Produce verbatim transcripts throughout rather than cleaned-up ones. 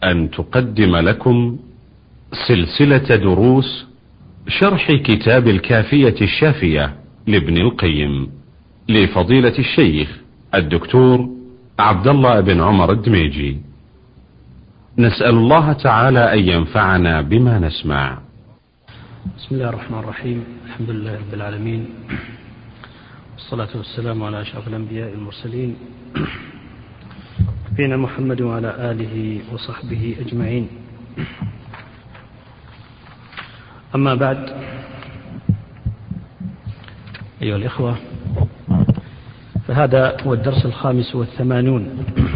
أن تقدم لكم سلسلة دروس شرح كتاب الكافية الشافية لابن القيم لفضيلة الشيخ الدكتور عبد الله بن عمر الدميجي. نسأل الله تعالى أن ينفعنا بما نسمع. بسم الله الرحمن الرحيم. الحمد لله رب العالمين، والصلاة والسلام على أشرف الأنبياء المرسلين نبينا محمد وعلى آله وصحبه أجمعين. أما بعد، أيها الإخوة، فهذا هو الدرس الخامس والثمانون،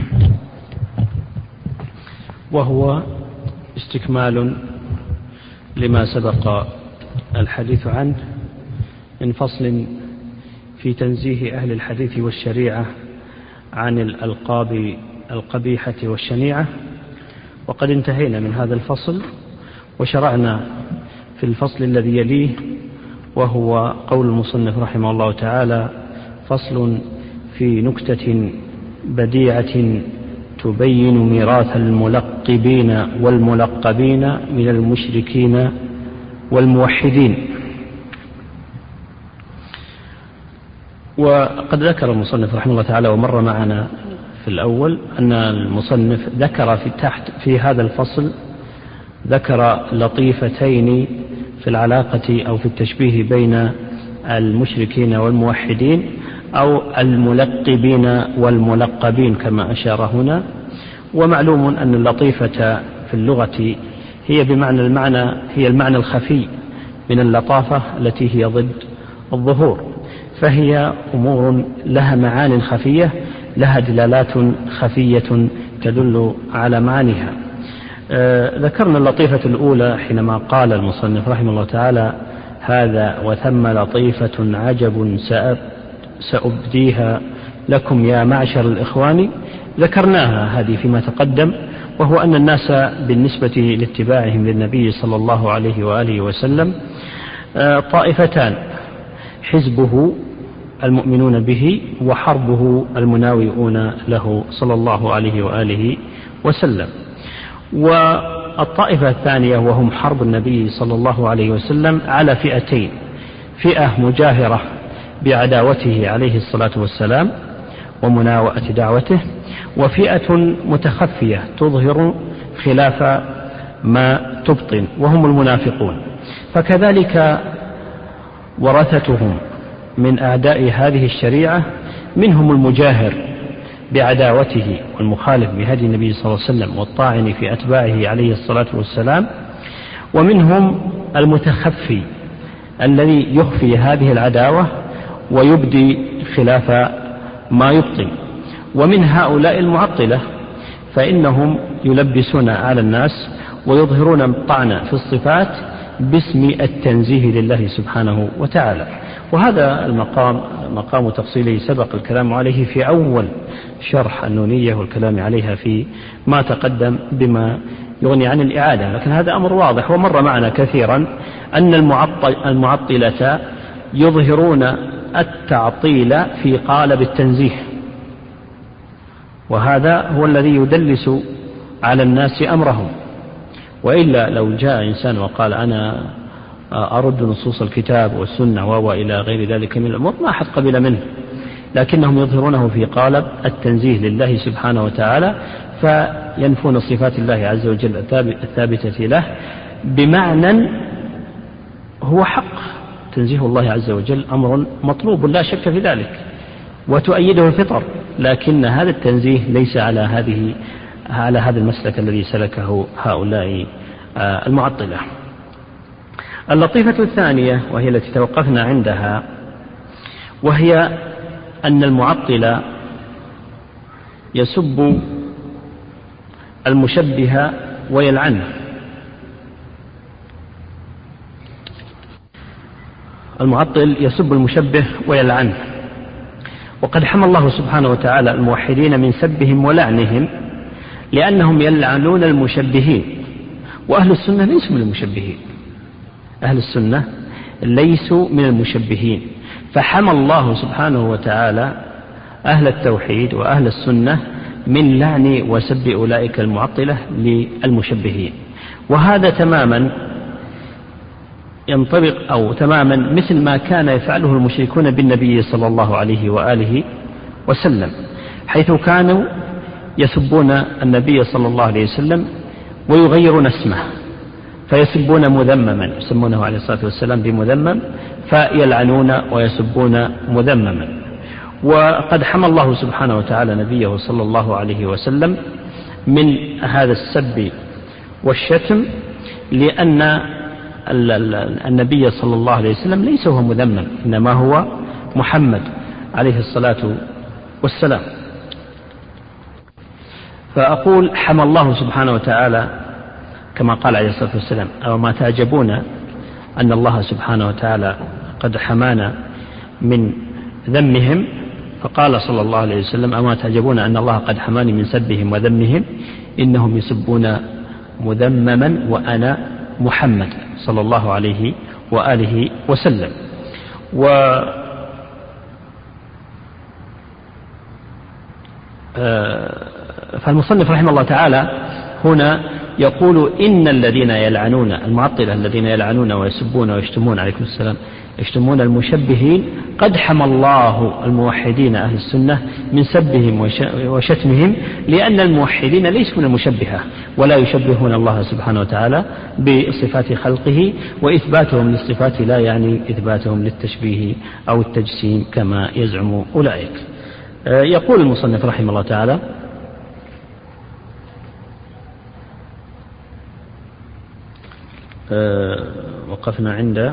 وهو استكمال لما سبق الحديث عنه من فصل في تنزيه أهل الحديث والشريعة عن الألقاب القبيحة والشنيعة. وقد انتهينا من هذا الفصل وشرعنا في الفصل الذي يليه، وهو قول المصنف رحمه الله تعالى: فصل في نكتة بديعة تبين ميراث الملقبين والملقبين من المشركين والموحدين. وقد ذكر المصنف رحمه الله تعالى، ومر معنا في الأول، أن المصنف ذكر في تحت في هذا الفصل ذكر لطيفتين في العلاقة أو في التشبيه بين المشركين والموحدين، أو الملقبين والملقبين كما أشار هنا. ومعلوم أن اللطيفة في اللغة هي بمعنى المعنى هي المعنى الخفي من اللطافة التي هي ضد الظهور، فهي أمور لها معان خفية، لها دلالات خفية تدل على معانيها. آه ذكرنا اللطيفة الأولى حينما قال المصنف رحمه الله تعالى: هذا وثم لطيفة عجب سأبديها لكم يا معشر الإخوان. ذكرناها هذه فيما تقدم، وهو أن الناس بالنسبة لاتباعهم للنبي صلى الله عليه وآله وسلم آه طائفتان: حزبه المؤمنون به، وحربه المناوئون له صلى الله عليه وآله وسلم. والطائفة الثانية وهم حرب النبي صلى الله عليه وسلم على فئتين: فئة مجاهرة بعداوته عليه الصلاة والسلام ومناوئة دعوته، وفئة متخفية تظهر خلاف ما تبطن وهم المنافقون. فكذلك ورثتهم من أعداء هذه الشريعة منهم المجاهر بعداوته والمخالف بهدي النبي صلى الله عليه وسلم والطاعن في أتباعه عليه الصلاة والسلام، ومنهم المتخفي الذي يخفي هذه العداوة ويبدي خلاف ما يبطن. ومن هؤلاء المعطلة، فإنهم يلبسون على الناس ويظهرون الطعن في الصفات باسم التنزيه لله سبحانه وتعالى. وهذا المقام مقام تفصيله سبق الكلام عليه في أول شرح النونية والكلام عليها في ما تقدم بما يغني عن الإعادة، لكن هذا أمر واضح ومر معنا كثيرا أن المعطل المعطلة يظهرون التعطيل في قالب التنزيه، وهذا هو الذي يدلس على الناس أمرهم. وإلا لو جاء إنسان وقال: أنا أرد نصوص الكتاب والسنة وإلى غير ذلك من الأمور، ما أحد قبل منه، لكنهم يظهرونه في قالب التنزيه لله سبحانه وتعالى، فينفون صفات الله عز وجل الثابتة له بمعنى هو حق. تنزيه الله عز وجل أمر مطلوب لا شك في ذلك، وتؤيده الفطر، لكن هذا التنزيه ليس على هذه على هذا المسلك الذي سلكه هؤلاء المعطلة. اللطيفة الثانية وهي التي توقفنا عندها، وهي أن المعطل يسب المشبه ويلعنه. المعطل يسب المشبه ويلعنه، وقد حمى الله سبحانه وتعالى الموحدين من سبهم ولعنهم، لأنهم يلعنون المشبهين، وأهل السنة ليسوا من المشبهين. أهل السنة ليسوا من المشبهين، فحمى الله سبحانه وتعالى أهل التوحيد وأهل السنة من لعن وسب أولئك المعطلة للمشبهين. وهذا تماما ينطبق أو تماما مثل ما كان يفعله المشركون بالنبي صلى الله عليه وآله وسلم، حيث كانوا يسبون النبي صلى الله عليه وسلم ويغيرون اسمه فيسبون مذمما، يسمونه عليه الصلاة والسلام بمذمم، فيلعنون ويسبون مذمما. وقد حمى الله سبحانه وتعالى نبيه صلى الله عليه وسلم من هذا السب والشتم، لأن النبي صلى الله عليه وسلم ليس هو مذمم، إنما هو محمد عليه الصلاة والسلام. فأقول حمى الله سبحانه وتعالى كما قال عليه الصلاة والسلام: أو ما تعجبون أن الله سبحانه وتعالى قد حمانا من ذمهم، فقال صلى الله عليه وسلم: أما تعجبون أن الله قد حماني من سبهم وذمهم، إنهم يسبون مذمما وأنا محمد صلى الله عليه وآله وسلم. و فالمصنف رحمه الله تعالى هنا يقول: إن الذين يلعنون المعطلة الذين يلعنون ويسبون ويشتمون عليكم السلام يشتمون المشبهين قد حمى الله الموحدين أهل السنة من سبهم وشتمهم، لأن الموحدين ليسوا من المشبهة ولا يشبهون الله سبحانه وتعالى بصفات خلقه، وإثباتهم للصفات لا يعني إثباتهم للتشبيه أو التجسيم كما يزعم أولئك. يقول المصنف رحمه الله تعالى: وقفنا عند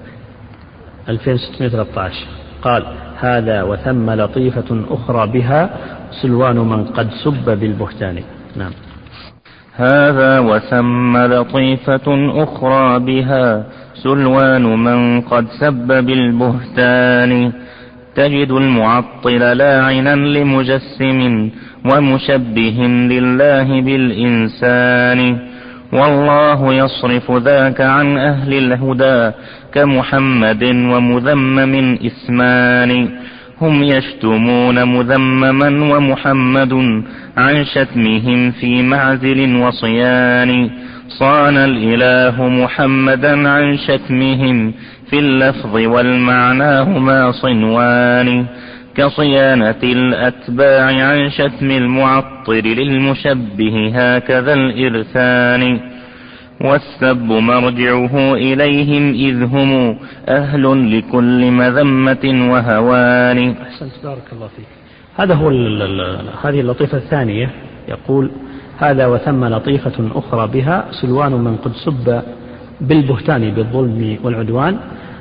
ألفين وستمائة وثلاثة عشر. قال: هذا وثم لطيفة أخرى بها سلوان من قد سب بالبهتان. نعم. هذا وثم لطيفة أخرى بها سلوان من قد سب بالبهتان، تجد المعطل لاعنا لمجسم ومشبه لله بالإنسان، والله يصرف ذاك عن أهل الهدى كمحمد ومذمم اسمان، هم يشتمون مذمما ومحمد عن شتمهم في معزل وصيان، صان الإله محمدا عن شتمهم في اللفظ والمعنى هما صنوان، كصيانة الأتباع عن شتم المعطل للمشبه هكذا الإرثان، والسب مرجعه إليهم إذ هم أهل لكل مذمة وهوان. أحسنت، بارك الله فيك. هذا هو هذه اللطيفة الثانية. يقول: هذا وثم لطيفة أخرى بها سلوان من قد سب بالبهتان بالظلم والعدوان.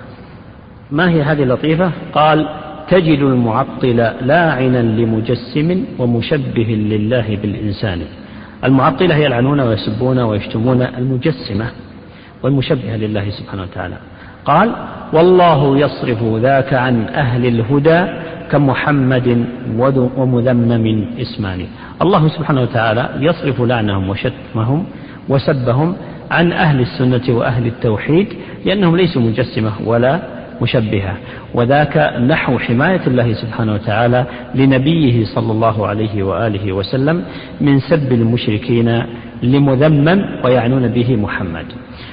ما هي هذه اللطيفة؟ قال: تجد المعطل لاعنا لمجسم ومشبه لله بالإنسان. المعطلة يلعنون ويسبون ويشتمون المجسمة والمشبه لله سبحانه وتعالى. قال: والله يصرف ذاك عن أهل الهدى كمحمد ومذمم اسمان. الله سبحانه وتعالى يصرف لعنهم وشتمهم وسبهم عن أهل السنة وأهل التوحيد، لأنهم ليسوا مجسمة ولا مشبهة، وذاك نحو حماية الله سبحانه وتعالى لنبيه صلى الله عليه وآله وسلم من سب المشركين لمذمم ويعنون به محمد.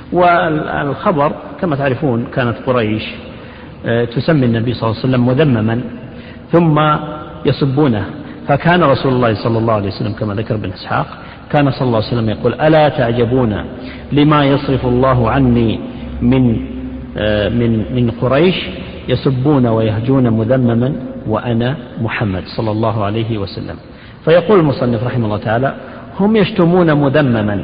والخبر كما تعرفون كانت قريش تسمي النبي صلى الله عليه وسلم مذمما ثم يسبونه، فكان رسول الله صلى الله عليه وسلم كما ذكر ابن إسحاق كان صلى الله عليه وسلم يقول: ألا تعجبون لما يصرف الله عني من من من قريش يسبون ويهجون مذمما وأنا محمد صلى الله عليه وسلم. فيقول المصنف رحمه الله تعالى: هم يشتمون مذمما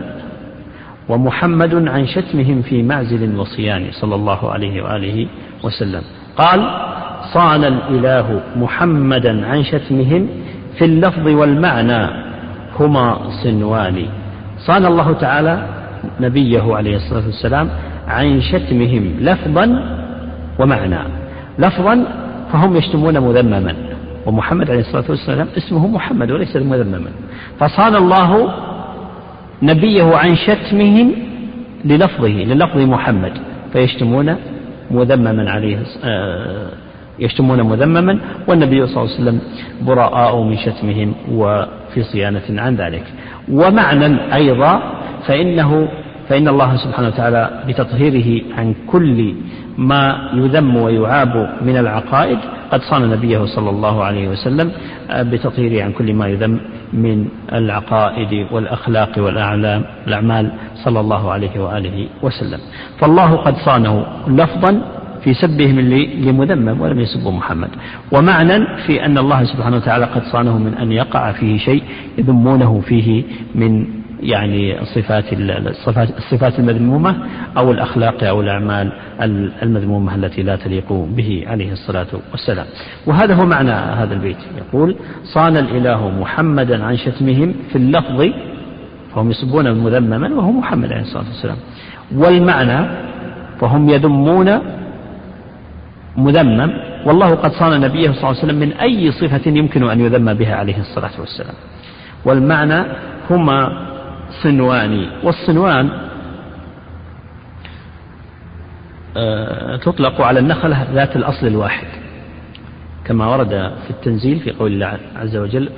ومحمد عن شتمهم في معزل وصيان صلى الله عليه وآله وسلم. قال: صان الإله محمدا عن شتمهم في اللفظ والمعنى هما صنوان. صان الله تعالى نبيه عليه الصلاة والسلام عن شتمهم لفظا ومعنى. لفظا فهم يشتمون مذمما، ومحمد عليه الصلاة والسلام اسمه محمد وليس مذمما، فصان الله نبيه عن شتمهم للفظه للفظ محمد، فيشتمون مذمما عليه يشتمون مذمما، والنبي صلى الله عليه وسلم براء من شتمهم و في صيانة عن ذلك. ومعنى أيضا فإنه فإن الله سبحانه وتعالى بتطهيره عن كل ما يذم ويعاب من العقائد قد صان نبيه صلى الله عليه وسلم بتطهيره عن كل ما يذم من العقائد والأخلاق والأعمال صلى الله عليه وآله وسلم. فالله قد صانه لفظا في سبهم لمذمم ولم يسبوا محمد، ومعنى في أن الله سبحانه وتعالى قد صانه من أن يقع فيه شيء يذمونه فيه من يعني صفات الصفات المذمومة أو الأخلاق أو الأعمال المذمومة التي لا تليق به عليه الصلاة والسلام. وهذا هو معنى هذا البيت، يقول صان الإله محمدا عن شتمهم في اللفظ، فهم يسبون مذمما وهو محمد عليه الصلاة والسلام، والمعنى فهم يذمون مذمم، والله قد صان نبيه صلى الله عليه وسلم من أي صفة يمكن أن يذم بها عليه الصلاة والسلام. والمعنى هما صنوان، والصنوان تطلق على النخلة ذات الأصل الواحد كما ورد في التنزيل في قول الله عز وجل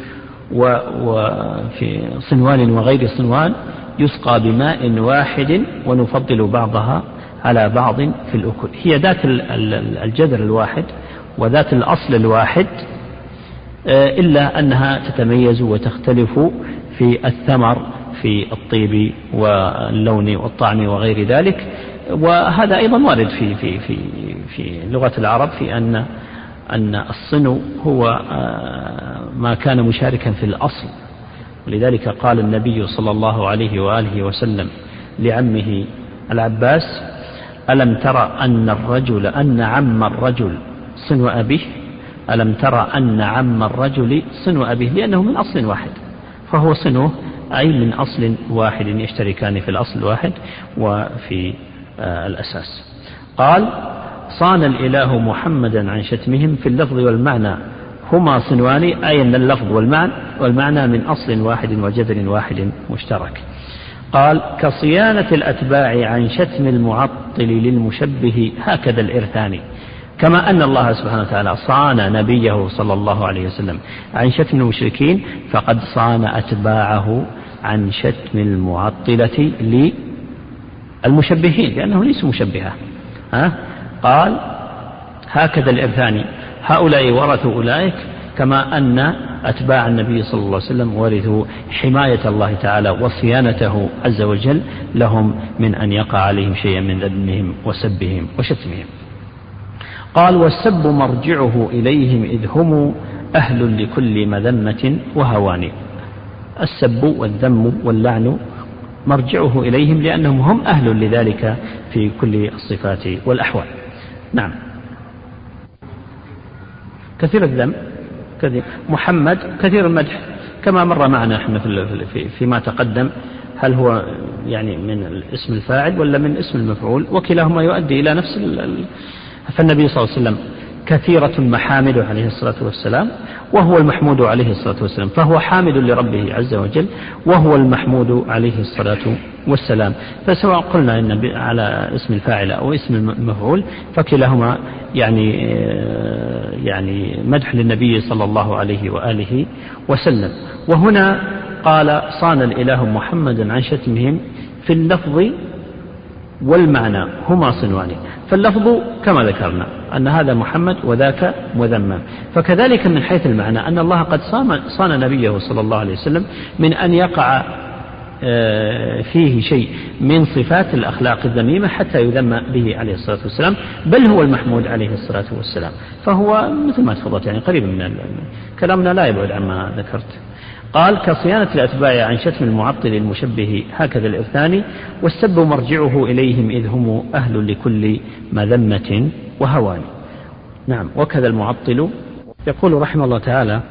وفي صنوان وغير صنوان يسقى بماء واحد ونفضل بعضها على بعض في الأكل. هي ذات الجذر الواحد وذات الأصل الواحد، إلا أنها تتميز وتختلف في الثمر في الطيب واللون والطعم وغير ذلك. وهذا أيضا وارد في في في في لغة العرب في أن أن الصنو هو ما كان مشاركا في الأصل، ولذلك قال النبي صلى الله عليه وآله وسلم لعمه العباس: ألم ترى أن الرجل أن عم الرجل صنو أبيه؟ ألم ترى أن عم الرجل صنو أبيه، لأنه من أصل واحد، فهو صنوه أي من أصل واحد يشتركان في الأصل الواحد وفي آه الأساس. قال: صان الإله محمدا عن شتمهم في اللفظ والمعنى هما صنوان، أي أن اللفظ والمعنى والمعنى من أصل واحد وجذر واحد مشترك. قال: كصيانة الأتباع عن شتم المعطل للمشبه هكذا الإرثان. كما أن الله سبحانه وتعالى صان نبيه صلى الله عليه وسلم عن شتم المشركين، فقد صان أتباعه عن شتم المعطلة للمشبهين، لأنه ليسوا مشبهة. ها؟ قال: هكذا الإرثان، هؤلاء ورثوا أولئك، كما أن أتباع النبي صلى الله عليه وسلم ورثوا حماية الله تعالى وصيانته عز وجل لهم من أن يقع عليهم شيئا من ذمهم وسبهم وشتمهم. قال: والسب مرجعه إليهم إذ هم أهل لكل مذمة وهوان. السب والذم واللعن مرجعه إليهم لأنهم هم أهل لذلك في كل الصفات والأحوال. نعم. كثير الذم، كثير محمد، كثير المدح، كما مر معنا احنا في فيما تقدم، هل هو يعني من الاسم الفاعل ولا من اسم المفعول؟ وكلاهما يؤدي إلى نفس ال... فالنبي صلى الله عليه وسلم كثيرة محامده عليه الصلاة والسلام، وهو المحمود عليه الصلاة والسلام، فهو حامد لربه عز وجل وهو المحمود عليه الصلاة والسلام. فسواء قلنا إن على اسم الفاعل أو اسم المفعول فكلاهما يعني يعني مدح للنبي صلى الله عليه وآله وسلم. وهنا قال: صان الإله محمدا عن شتمهم في اللفظ والمعنى هما صنوان. فاللفظ كما ذكرنا أن هذا محمد وذاك مذمم، فكذلك من حيث المعنى أن الله قد صان نبيه صلى الله عليه وسلم من أن يقع فيه شيء من صفات الأخلاق الذميمة حتى يذم به عليه الصلاة والسلام، بل هو المحمود عليه الصلاة والسلام. فهو مثل ما تفضلت يعني قريب من كلامنا، لا يبعد عما ذكرت. قال: كصيانة الأتباع عن شتم المعطل المشبه هكذا الإرثان، والسب مرجعه إليهم إذ هم أهل لكل مذمة وهوان. نعم. وكذا المعطل، يقول رحمه الله تعالى: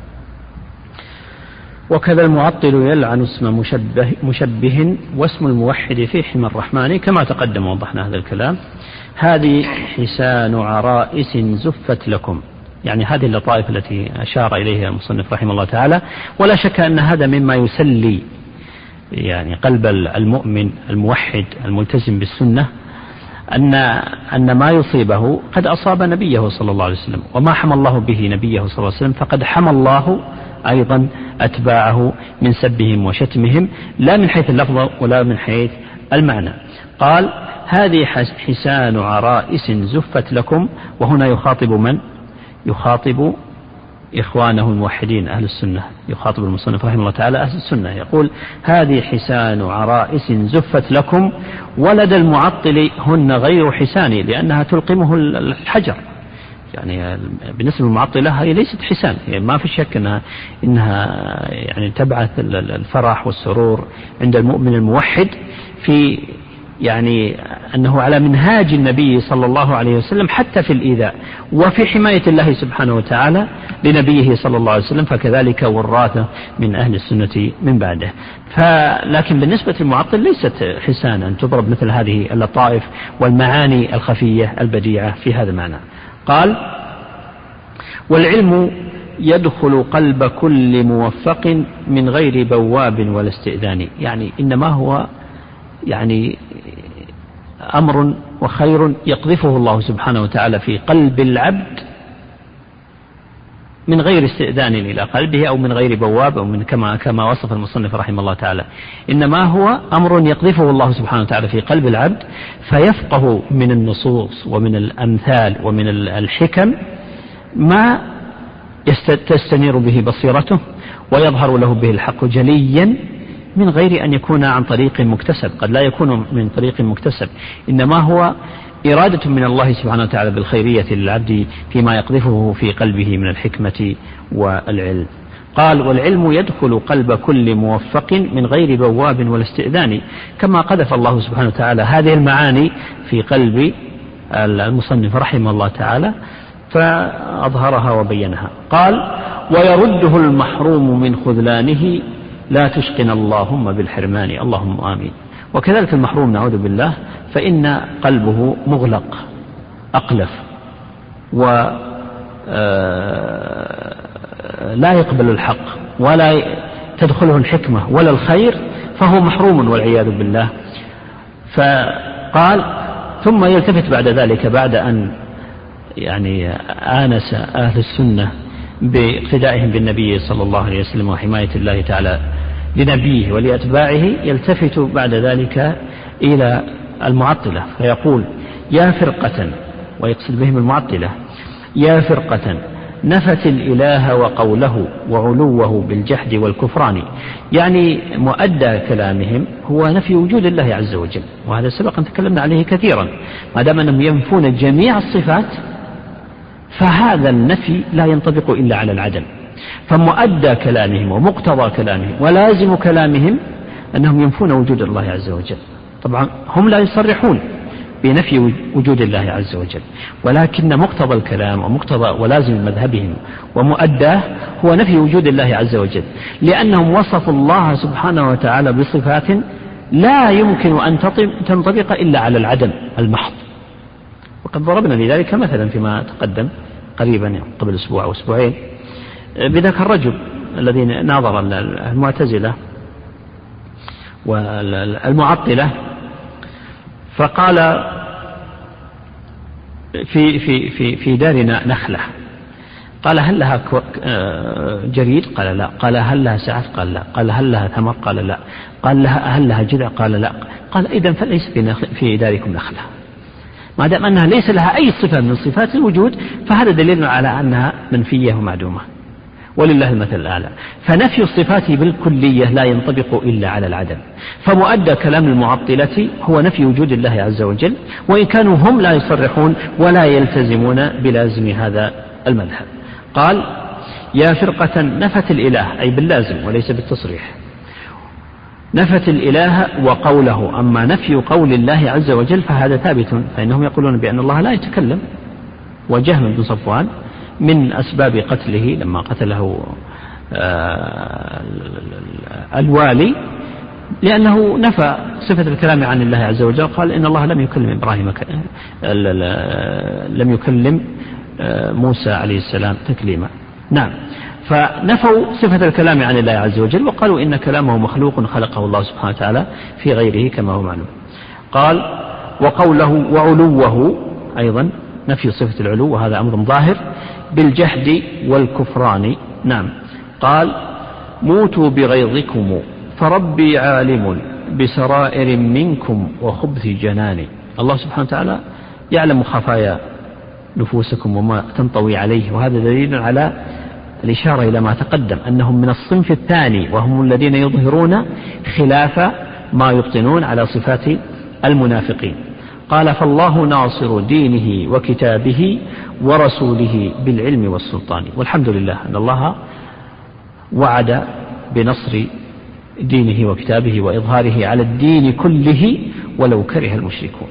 وكذا المعطل يلعن اسم مشبه, مشبه واسم الموحد في حمى الرحمن، كما تقدم وضحنا هذا الكلام. هذه حسان عرائس زفت لكم، يعني هذه اللطائف التي أشار إليها المصنف رحمه الله تعالى. ولا شك أن هذا مما يسلي يعني قلب المؤمن الموحد الملتزم بالسنة، أن أن ما يصيبه قد أصاب نبيه صلى الله عليه وسلم، وما حمى الله به نبيه صلى الله عليه وسلم فقد حمى الله أيضا أتباعه من سبهم وشتمهم، لا من حيث اللفظ ولا من حيث المعنى. قال هذه حسان عرائس زفت لكم، وهنا يخاطب من؟ يخاطب إخوانه الموحدين أهل السنة، يخاطب المصنف رحمه الله تعالى أهل السنة، يقول هذه حسان عرائس زفت لكم، ولدى المعطل هن غير حسان لأنها تلقمه الحجر. يعني بالنسبة للمعطلة هي ليست حسان، يعني ما في شك أنها, إنها يعني تبعث الفرح والسرور عند المؤمن الموحد في يعني أنه على منهاج النبي صلى الله عليه وسلم حتى في الإيذاء وفي حماية الله سبحانه وتعالى لنبيه صلى الله عليه وسلم، فكذلك وراثة من أهل السنة من بعده. فلكن بالنسبة للمعطل ليست حسان أن تضرب مثل هذه اللطائف والمعاني الخفية البديعة في هذا المعنى. قال والعلم يدخل قلب كل موفق من غير بواب ولا استئذان، يعني إنما هو يعني أمر وخير يقذفه الله سبحانه وتعالى في قلب العبد من غير استئذان إلى قلبه أو من غير بواب أو من كما كما وصف المصنف رحمه الله تعالى، إنما هو أمر يقذفه الله سبحانه وتعالى في قلب العبد فيفقه من النصوص ومن الأمثال ومن الحكم ما تستنير به بصيرته ويظهر له به الحق جليا من غير أن يكون عن طريق مكتسب. قد لا يكون من طريق مكتسب، إنما هو إرادة من الله سبحانه وتعالى بالخيرية للعبد فيما يقذفه في قلبه من الحكمة والعلم. قال والعلم يدخل قلب كل موفق من غير بواب ولا استئذان، كما قذف الله سبحانه وتعالى هذه المعاني في قلب المصنف رحمه الله تعالى فأظهرها وبينها. قال ويرده المحروم من خذلانه لا تشقنا اللهم بالحرمان، اللهم آمين. وكذلك المحروم نعوذ بالله فإن قلبه مغلق أقلف ولا يقبل الحق ولا تدخله الحكمة ولا الخير، فهو محروم والعياذ بالله. فقال ثم يلتفت بعد ذلك بعد أن يعني آنس أهل السنة باقتدائهم بالنبي صلى الله عليه وسلم وحماية الله تعالى لنبيه ولأتباعه، يلتفت بعد ذلك إلى المعطلة فيقول يا فرقة، ويقصد بهم المعطلة، يا فرقة نفت الإله وقوله وعلوه بالجحد والكفران، يعني مؤدى كلامهم هو نفي وجود الله عز وجل، وهذا سبق أن تكلمنا عليه كثيرا. ما دام أنهم ينفون جميع الصفات فهذا النفي لا ينطبق إلا على العدم، فمؤدى كلامهم ومقتضى كلامهم ولازم كلامهم أنهم ينفون وجود الله عز وجل. طبعا هم لا يصرحون بنفي وجود الله عز وجل، ولكن مقتضى الكلام ومقتضى ولازم مذهبهم ومؤداه هو نفي وجود الله عز وجل، لأنهم وصفوا الله سبحانه وتعالى بصفات لا يمكن أن تنطبق إلا على العدم المحض. وقد ضربنا لذلك مثلا فيما تقدم قريبا قبل أسبوع أو أسبوعين بذاك الرجل الذي ناظر المعتزلة والمعطلة فقال في في في في دارنا نخلة، قال هل لها جريد؟ قال لا. قال هل لها ساعات؟ قال لا. قال هل لها ثمر؟ قال لا. قال لها هل لها جذع؟ قال لا. قال إذن فليس في, في داركم نخلة، ما دام أنها ليس لها أي صفة من صفات الوجود فهذا دليل على أنها منفية ومعدومة، ولله المثل الأعلى. فنفي الصفات بالكلية لا ينطبق إلا على العدم، فمؤدى كلام المعطلة هو نفي وجود الله عز وجل، وإن كانوا هم لا يصرحون ولا يلتزمون بلازم هذا المذهب. قال يا فرقة نفت الإله، أي باللازم وليس بالتصريح، نفت الإله وقوله. أما نفي قول الله عز وجل فهذا ثابت، فإنهم يقولون بأن الله لا يتكلم. وجهم بن صفوان من أسباب قتله لما قتله الوالي لأنه نفى صفة الكلام عن الله عز وجل، قال إن الله لم يكلم إبراهيم لم يكلم موسى عليه السلام تكليما. نعم، فنفوا صفة الكلام عن الله عز وجل وقالوا إن كلامه مخلوق خلقه الله سبحانه وتعالى في غيره كما هو معلوم. قال وقوله وعلوه أيضا نفي صفة العلو، وهذا أمر ظاهر بالجحد والكفران. نعم، قال موتوا بغيظكم فربي عالم بسرائر منكم وخبث جناني. الله سبحانه وتعالى يعلم خفايا نفوسكم وما تنطوي عليه، وهذا دليل على الإشارة إلى ما تقدم أنهم من الصنف الثاني، وهم الذين يظهرون خلاف ما يبطنون على صفات المنافقين. قال فالله ناصر دينه وكتابه ورسوله بالعلم والسلطان. والحمد لله أن الله وعد بنصر دينه وكتابه وإظهاره على الدين كله ولو كره المشركون،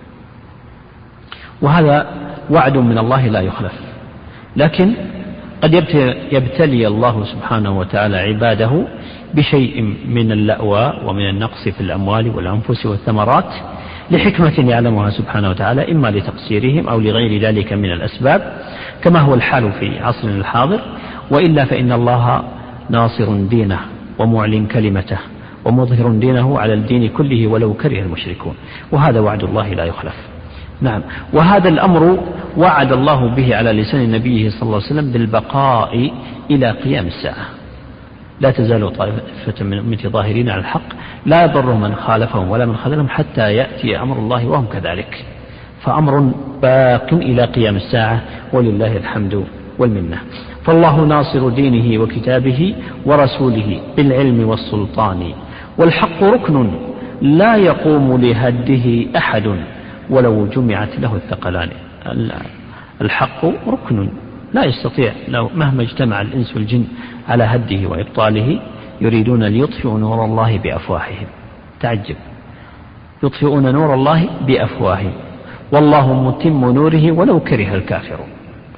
وهذا وعد من الله لا يخلف. لكن قد يبتلي الله سبحانه وتعالى عباده بشيء من اللأوى ومن النقص في الأموال والأنفس والثمرات لحكمة يعلمها سبحانه وتعالى، إما لتقصيرهم أو لغير ذلك من الأسباب، كما هو الحال في عصرنا الحاضر. وإلا فإن الله ناصر دينه ومعلن كلمته ومظهر دينه على الدين كله ولو كره المشركون، وهذا وعد الله لا يخلف. نعم، وهذا الأمر وعد الله به على لسان نبيه صلى الله عليه وسلم بالبقاء إلى قيام الساعة. لا تزال طائفة من أمتي ظاهرين على الحق لا يضر من خالفهم ولا من خذلهم حتى يأتي أمر الله وهم كذلك، فأمر باق إلى قيام الساعة ولله الحمد والمنة. فالله ناصر دينه وكتابه ورسوله بالعلم والسلطان، والحق ركن لا يقوم لهده أحد ولو جمعت له الثقلان. الحق ركن لا يستطيع لو مهما اجتمع الإنس والجن على هده وإبطاله، يريدون ليطفئوا نور الله بأفواههم. تعجب، يطفئون نور الله بأفواههم والله متم نوره ولو كره الكافرون.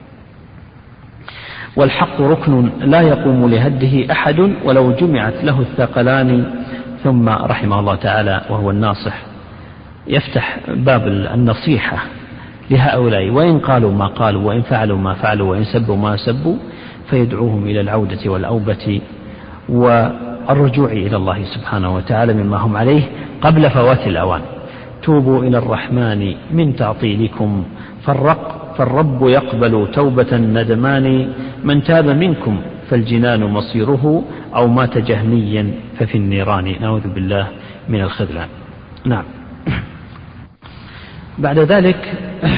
والحق ركن لا يقوم لهده أحد ولو جمعت له الثقلان. ثم رحمه الله تعالى وهو الناصح يفتح باب النصيحة لهؤلاء، وإن قالوا ما قالوا وإن فعلوا ما فعلوا وإن سبوا ما سبوا، فيدعوهم إلى العودة والأوبة والرجوع إلى الله سبحانه وتعالى مما هم عليه قبل فوات الأوان. توبوا إلى الرحمن من تعطيلكم فالرق فالرب يقبل توبة الندمان، من تاب منكم فالجنان مصيره أو مات جهميا ففي النيران. نعوذ بالله من الخذلان. نعم. بعد ذلك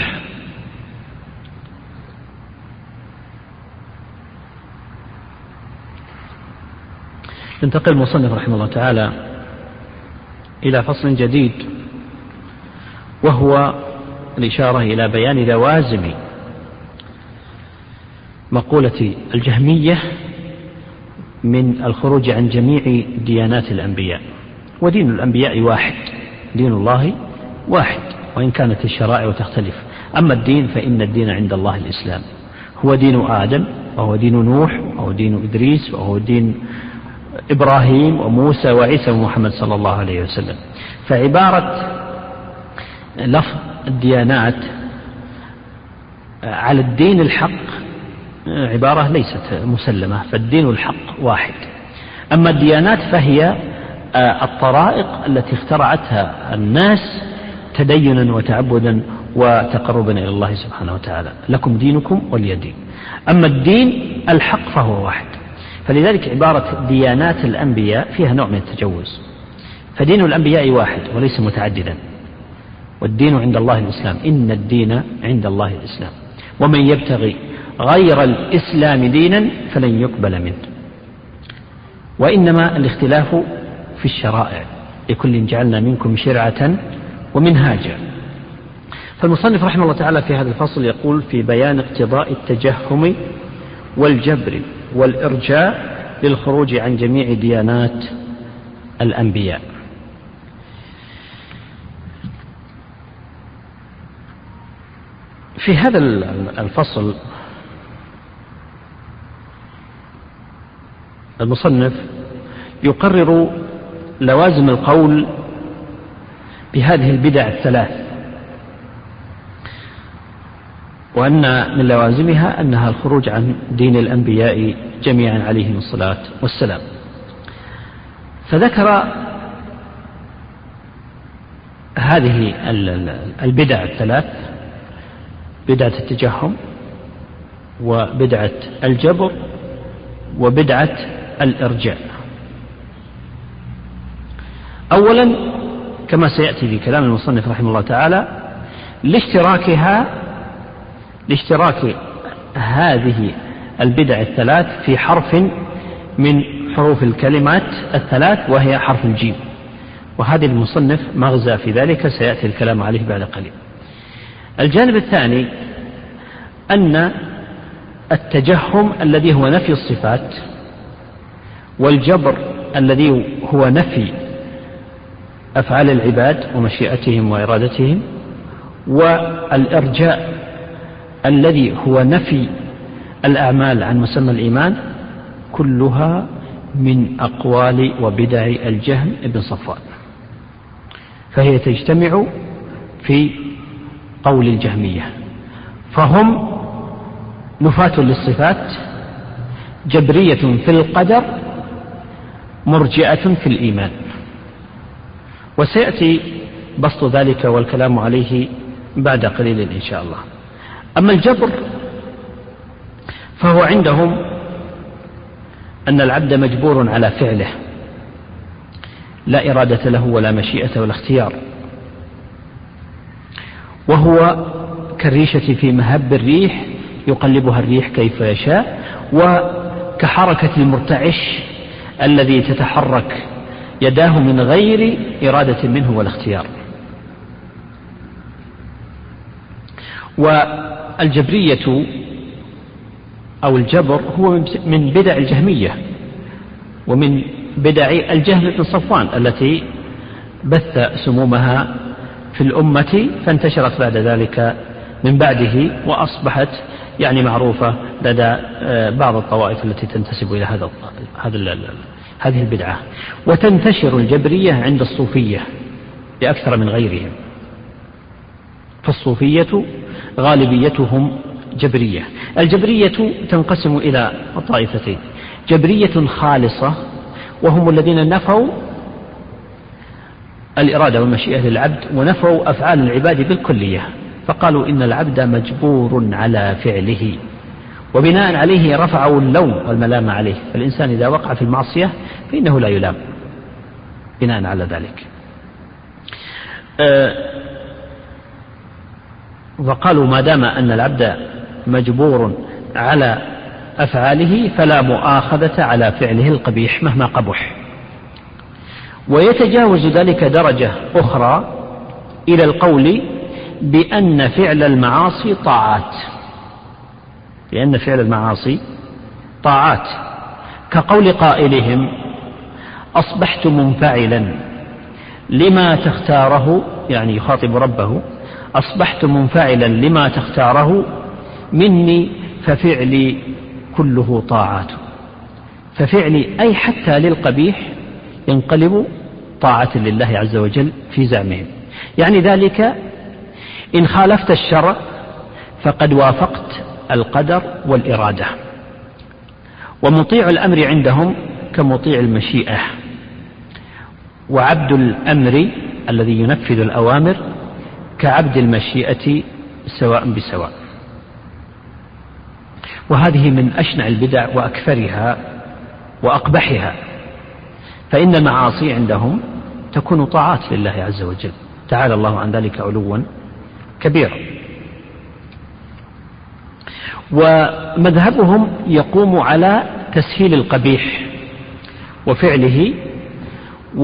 ينتقل المصنف رحمه الله تعالى إلى فصل جديد، وهو الإشارة إلى بيان لوازم مقولة الجهمية من الخروج عن جميع ديانات الأنبياء. ودين الأنبياء واحد، دين الله واحد، وإن كانت الشرائع تختلف. أما الدين فإن الدين عند الله الإسلام، هو دين آدم وهو دين نوح وهو دين إدريس وهو دين إبراهيم وموسى وعيسى ومحمد صلى الله عليه وسلم. فعبارة لفظ الديانات على الدين الحق عبارة ليست مسلمة، فالدين الحق واحد. أما الديانات فهي الطرائق التي اخترعتها الناس تدينا وتعبدا وتقربا إلى الله سبحانه وتعالى، لكم دينكم ولي دين. أما الدين الحق فهو واحد، فلذلك عبارة ديانات الأنبياء فيها نوع من التجوز، فدين الأنبياء واحد وليس متعددا، والدين عند الله الإسلام، إن الدين عند الله الإسلام، ومن يبتغي غير الإسلام دينا فلن يقبل منه. وإنما الاختلاف في الشرائع، لكل جعلنا منكم شرعة ومنهاجا. فالمصنف رحمه الله تعالى في هذا الفصل يقول في بيان اقتضاء التجهم والجبر والإرجاء للخروج عن جميع ديانات الأنبياء. في هذا الفصل المصنف يقرر لوازم القول بهذه البدع الثلاث، وأن من لوازمها أنها الخروج عن دين الأنبياء جميعا عليهم الصلاة والسلام. فذكر هذه البدع الثلاث: بدعة التجهم وبدعة الجبر وبدعة الإرجاء. أولا كما سيأتي في كلام المصنف رحمه الله تعالى لاشتراكها لاشتراك هذه البدع الثلاث في حرف من حروف الكلمات الثلاث وهي حرف الجيم، وهذه المصنف مغزى في ذلك سيأتي الكلام عليه بعد قليل. الجانب الثاني أن التجهم الذي هو نفي الصفات، والجبر الذي هو نفي أفعال العباد ومشيئتهم وإرادتهم، والإرجاء الذي هو نفي الأعمال عن مسمى الإيمان، كلها من أقوال وبدع الجهم بن صفوان، فهي تجتمع في قول الجهمية، فهم نفاة للصفات، جبرية في القدر، مرجئة في الإيمان، وسيأتي بسط ذلك والكلام عليه بعد قليل إن شاء الله. أما الجبر فهو عندهم أن العبد مجبور على فعله، لا إرادة له ولا مشيئة ولا اختيار، وهو كالريشة في مهب الريح يقلبها الريح كيف يشاء، وكحركة المرتعش الذي تتحرك يداه من غير إرادة منه ولا اختيار. والجبرية أو الجبر هو من بدع الجهمية ومن بدع الجهم بن صفوان التي بث سمومها في الأمة، فانتشرت بعد ذلك من بعده وأصبحت يعني معروفة لدى بعض الطوائف التي تنتسب إلى هذا هذا هذه البدعة. وتنتشر الجبرية عند الصوفية بأكثر من غيرهم، فالصوفية غالبيتهم جبرية. الجبرية تنقسم إلى طائفتين: جبرية خالصة وهم الذين نفوا الإرادة والمشيئة للعبد ونفوا أفعال العباد بالكلية، فقالوا إن العبد مجبور على فعله، وبناء عليه رفعوا اللوم والملام عليه، فالإنسان إذا وقع في المعصية فإنه لا يلام بناء على ذلك. أه وقالوا ما دام أن العبد مجبور على أفعاله فلا مؤاخذة على فعله القبيح مهما قبح. ويتجاوز ذلك درجة أخرى إلى القول بأن فعل المعاصي طاعات، لأن فعل المعاصي طاعات، كقول قائلهم: أصبحت منفعلا لما تختاره، يعني يخاطب ربه: أصبحت منفعلا لما تختاره مني ففعلي كله طاعات. ففعلي أي حتى للقبيح ينقلب طاعة لله عز وجل في زعمهم، يعني ذلك إن خالفت الشرع فقد وافقت القدر والإرادة. ومطيع الأمر عندهم كمطيع المشيئة، وعبد الأمر الذي ينفذ الأوامر كعبد المشيئة سواء بسواء. وهذه من أشنع البدع وأكثرها وأقبحها، فإن المعاصي عندهم تكون طاعات لله عز وجل، تعالى الله عن ذلك علوا كبيرا. ومذهبهم يقوم على تسهيل القبيح وفعله، و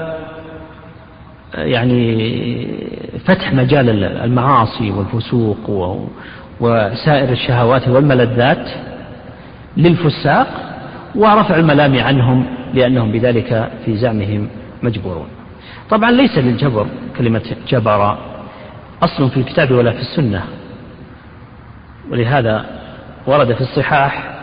يعني فتح مجال المعاصي والفسوق وسائر الشهوات والملذات للفساق، ورفع الملام عنهم لأنهم بذلك في زعمهم مجبورون. طبعا ليس للجبر كلمة جبر أصل في الكتاب ولا في السنة، ولهذا ورد في الصحاح: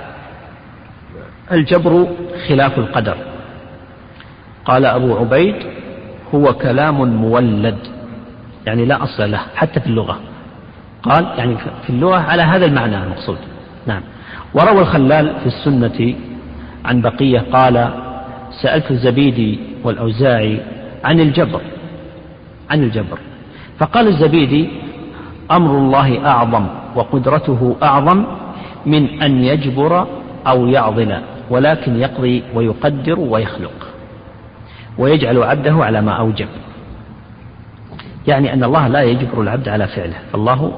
الجبر خلاف القدر. قال أبو عبيد: هو كلام مولد، يعني لا أصل له حتى في اللغة. قال يعني في اللغة على هذا المعنى المقصود. نعم. وروى الخلال في السنة عن بقية قال: سألت الزبيدي والأوزاعي عن الجبر عن الجبر فقال الزبيدي: أمر الله أعظم وقدرته أعظم من أن يجبر أو يعضل ولكن يقضي ويقدر ويخلق ويجعل عبده على ما أوجب، يعني أن الله لا يجبر العبد على فعله، فالله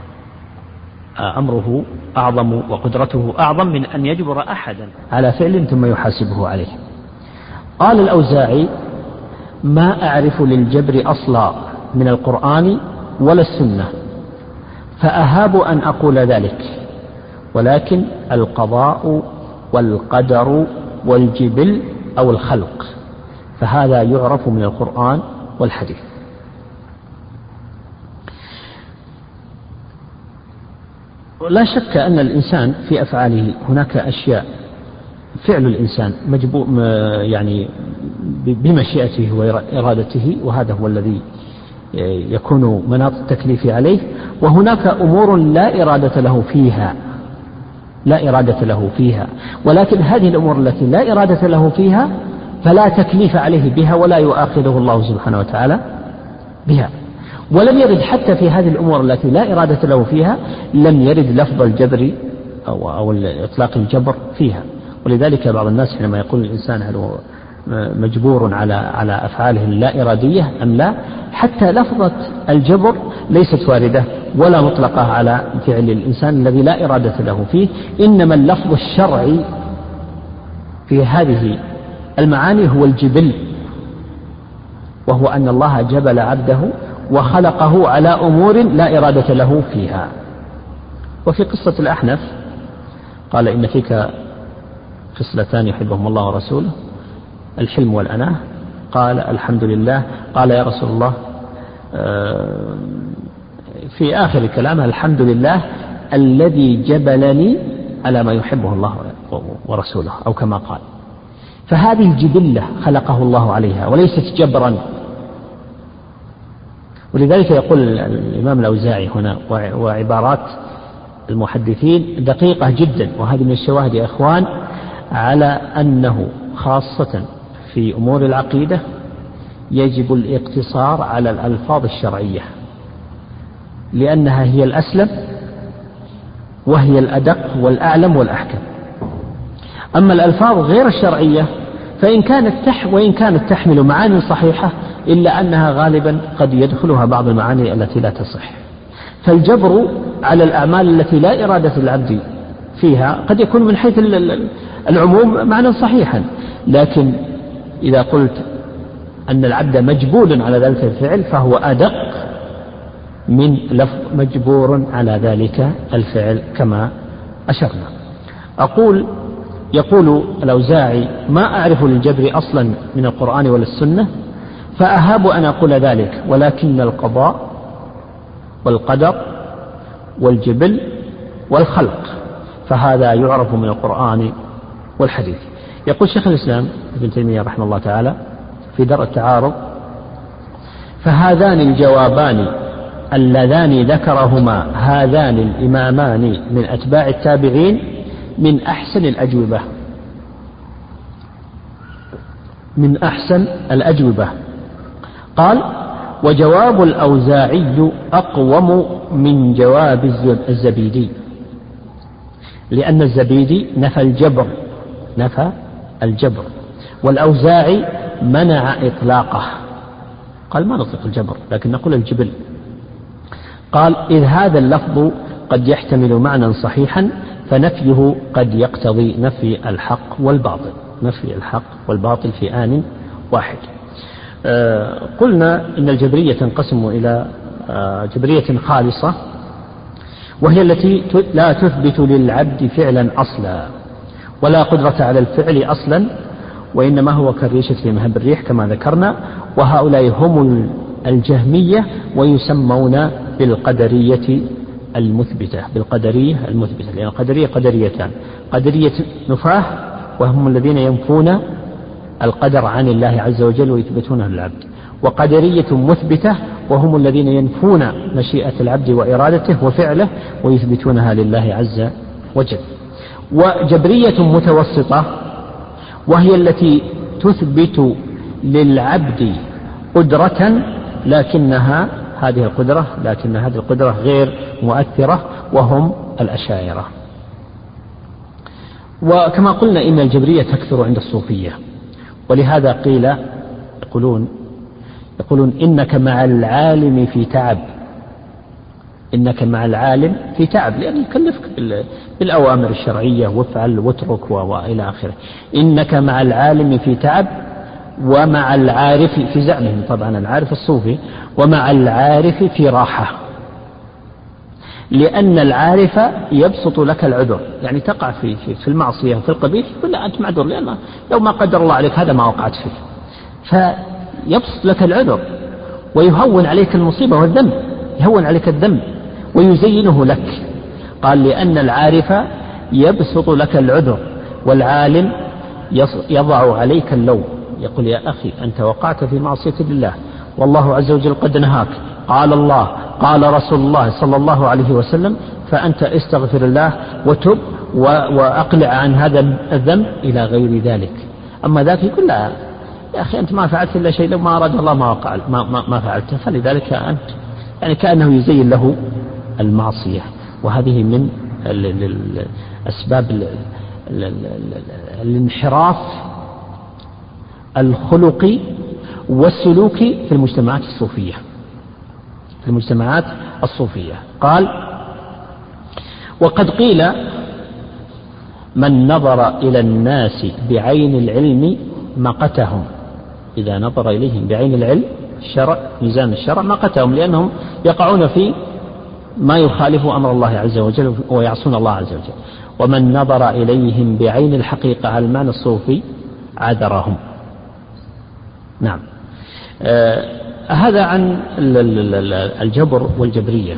أمره أعظم وقدرته أعظم من أن يجبر أحدا على فعل ثم يحاسبه عليه. قال الأوزاعي: ما أعرف للجبر أصلا من القرآن ولا السنة، فأهاب أن أقول ذلك، ولكن القضاء والقدر والجبل أو الخلق، فهذا يعرف من القرآن والحديث. لا شك أن الإنسان في أفعاله هناك أشياء فعل الإنسان مجبور يعني بمشيئته وإرادته، وهذا هو الذي يكون مناط التكليف عليه، وهناك أمور لا إرادة له فيها لا إرادة له فيها ولكن هذه الأمور التي لا إرادة له فيها فلا تكليف عليه بها ولا يؤاخذه الله سبحانه وتعالى بها. ولم يرد حتى في هذه الأمور التي لا إرادة له فيها لم يرد لفظ الجبر أو, أو إطلاق الجبر فيها. ولذلك بعض الناس حينما يقول الإنسان هل هو مجبور على على أفعاله اللا إرادية أم لا، حتى لفظة الجبر ليست واردة ولا مطلقة على فعل الإنسان الذي لا إرادة له فيه، إنما اللفظ الشرعي في هذه المعاني هو الجبل، وهو أن الله جبل عبده وخلقه على أمور لا إرادة له فيها. وفي قصة الأحنف قال: إن فيك خصلتان يحبهم الله ورسوله، الحلم والأناة. قال: الحمد لله. قال: يا رسول الله، في آخر كلامه: الحمد لله الذي جبلني على ما يحبه الله ورسوله، أو كما قال. فهذه الجبلة خلقه الله عليها وليست جبرا. ولذلك يقول الإمام الأوزاعي هنا، وعبارات المحدثين دقيقة جدا، وهذه من الشواهد يا إخوان على أنه خاصة في أمور العقيدة يجب الاقتصار على الألفاظ الشرعية، لأنها هي الأسلم وهي الأدق والأعلم والأحكم. أما الألفاظ غير الشرعية فإن كانت تح وإن كانت تحمل معاني صحيحة إلا أنها غالبا قد يدخلها بعض المعاني التي لا تصح. فالجبر على الأعمال التي لا إرادة العبد فيها قد يكون من حيث العموم معنى صحيحا، لكن إذا قلت أن العبد مجبول على ذلك الفعل فهو أدق من لفظ مجبور على ذلك الفعل كما أشرنا. أقول يقول الأوزاعي: ما أعرف للجبر أصلا من القرآن ولا السنة، فأهاب أن أقول ذلك، ولكن القضاء والقدر والجبل والخلق فهذا يعرف من القرآن والحديث. يقول شيخ الإسلام ابن تيمية رحمه الله تعالى في درء التعارض: فهذان الجوابان اللذان ذكرهما هذان الإمامان من أتباع التابعين من أحسن الأجوبة من أحسن الأجوبة. قال: وجواب الأوزاعي أقوم من جواب الزبيدي، لأن الزبيدي نفى الجبر نفى الجبر والأوزاعي منع إطلاقه، قال ما نطلق الجبر لكن نقول الجبل. قال: إذ هذا اللفظ قد يحتمل معنى صحيحا فنفيه قد يقتضي نفي الحق والباطل نفي الحق والباطل في آن واحد. آه قلنا إن الجبرية تنقسم إلى آه جبرية خالصة، وهي التي لا تثبت للعبد فعلا أصلا ولا قدرة على الفعل أصلا، وإنما هو كالريشة في مهب الريح كما ذكرنا، وهؤلاء هم الجهمية ويسمون بالقدرية المثبتة بالقدرية المثبتة لأن القدرية قدريتان: قدرية نفاه وهم الذين ينفون القدر عن الله عز وجل ويثبتونه للعبد، وقدرية مثبتة وهم الذين ينفون مشيئة العبد وإرادته وفعله ويثبتونها لله عز وجل. وجبرية متوسطة وهي التي تثبت للعبد قدرة لكنها هذه القدرة لكن هذه القدرة غير مؤثرة، وهم الأشاعرة. وكما قلنا إن الجبرية تكثر عند الصوفية، ولهذا قيل يقولون يقولون إنك مع العالم في تعب، إنك مع العالم في تعب، لأنه يكلفك بالأوامر الشرعية وافعل واترك وإلى آخره. إنك مع العالم في تعب ومع العارف في زعمهم، طبعا العارف الصوفي، ومع العارف في راحة، لأن العارف يبسط لك العذر، يعني تقع في في, في المعصية في القبيح ولا أنت معذور، لأن لو ما قدر الله عليك هذا ما وقعت فيه، فيبسط لك العذر ويهون عليك المصيبة والذنب، يهون عليك الذنب ويزينه لك. قال لأن العارف يبسط لك العذر والعالم يضع عليك اللوم، يقول يا أخي أنت وقعت في معصية الله والله عز وجل قد نهاك، قال الله قال رسول الله صلى الله عليه وسلم، فأنت استغفر الله وتب وأقلع عن هذا الذنب إلى غير ذلك. أما ذاك يقول لا يا أخي أنت ما فعلت إلا شيء، لو ما أراد الله ما وقع ما, ما, ما فعلته، فلذلك أنت يعني كأنه يزين له المعصية. وهذه من أسباب الانحراف الخلقي والسلوكي في المجتمعات الصوفية في المجتمعات الصوفية. قال وقد قيل من نظر إلى الناس بعين العلم مقتهم، إذا نظر إليهم بعين العلم الشرع ميزان الشرع مقتهم، لأنهم يقعون في ما يخالف أمر الله عز وجل ويعصون الله عز وجل. ومن نظر إليهم بعين الحقيقة على المعنى الصوفي عذرهم. نعم. آه هذا عن الجبر والجبرية.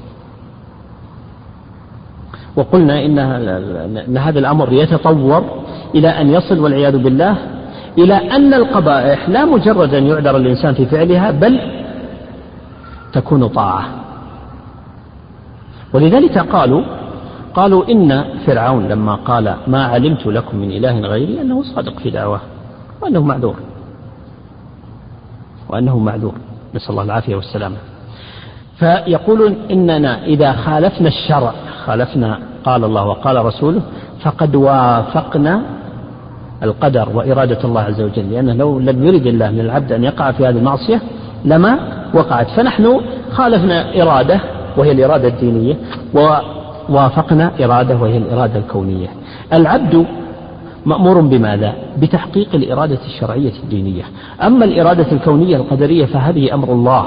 وقلنا إن, إن هذا الأمر يتطور إلى أن يصل والعياذ بالله إلى أن القبائح لا مجرد أن يعذر الإنسان في فعلها، بل تكون طاعة. ولذلك قالوا قالوا إن فرعون لما قال ما علمت لكم من إله غيري أنه صادق في دعواه وأنه معذور وأنه معذور نسأل الله العافية والسلامة. فيقولون إننا إذا خالفنا الشرع، خالفنا قال الله وقال رسوله، فقد وافقنا القدر وإرادة الله عز وجل، لأنه لو لم يرد الله من العبد أن يقع في هذه المعصية لما وقعت. فنحن خالفنا إرادة وهي الإرادة الدينية، ووافقنا إرادة وهي الإرادة الكونية. العبد مأمور بماذا؟ بتحقيق الإرادة الشرعية الدينية. أما الإرادة الكونية القدرية فهذه أمر الله،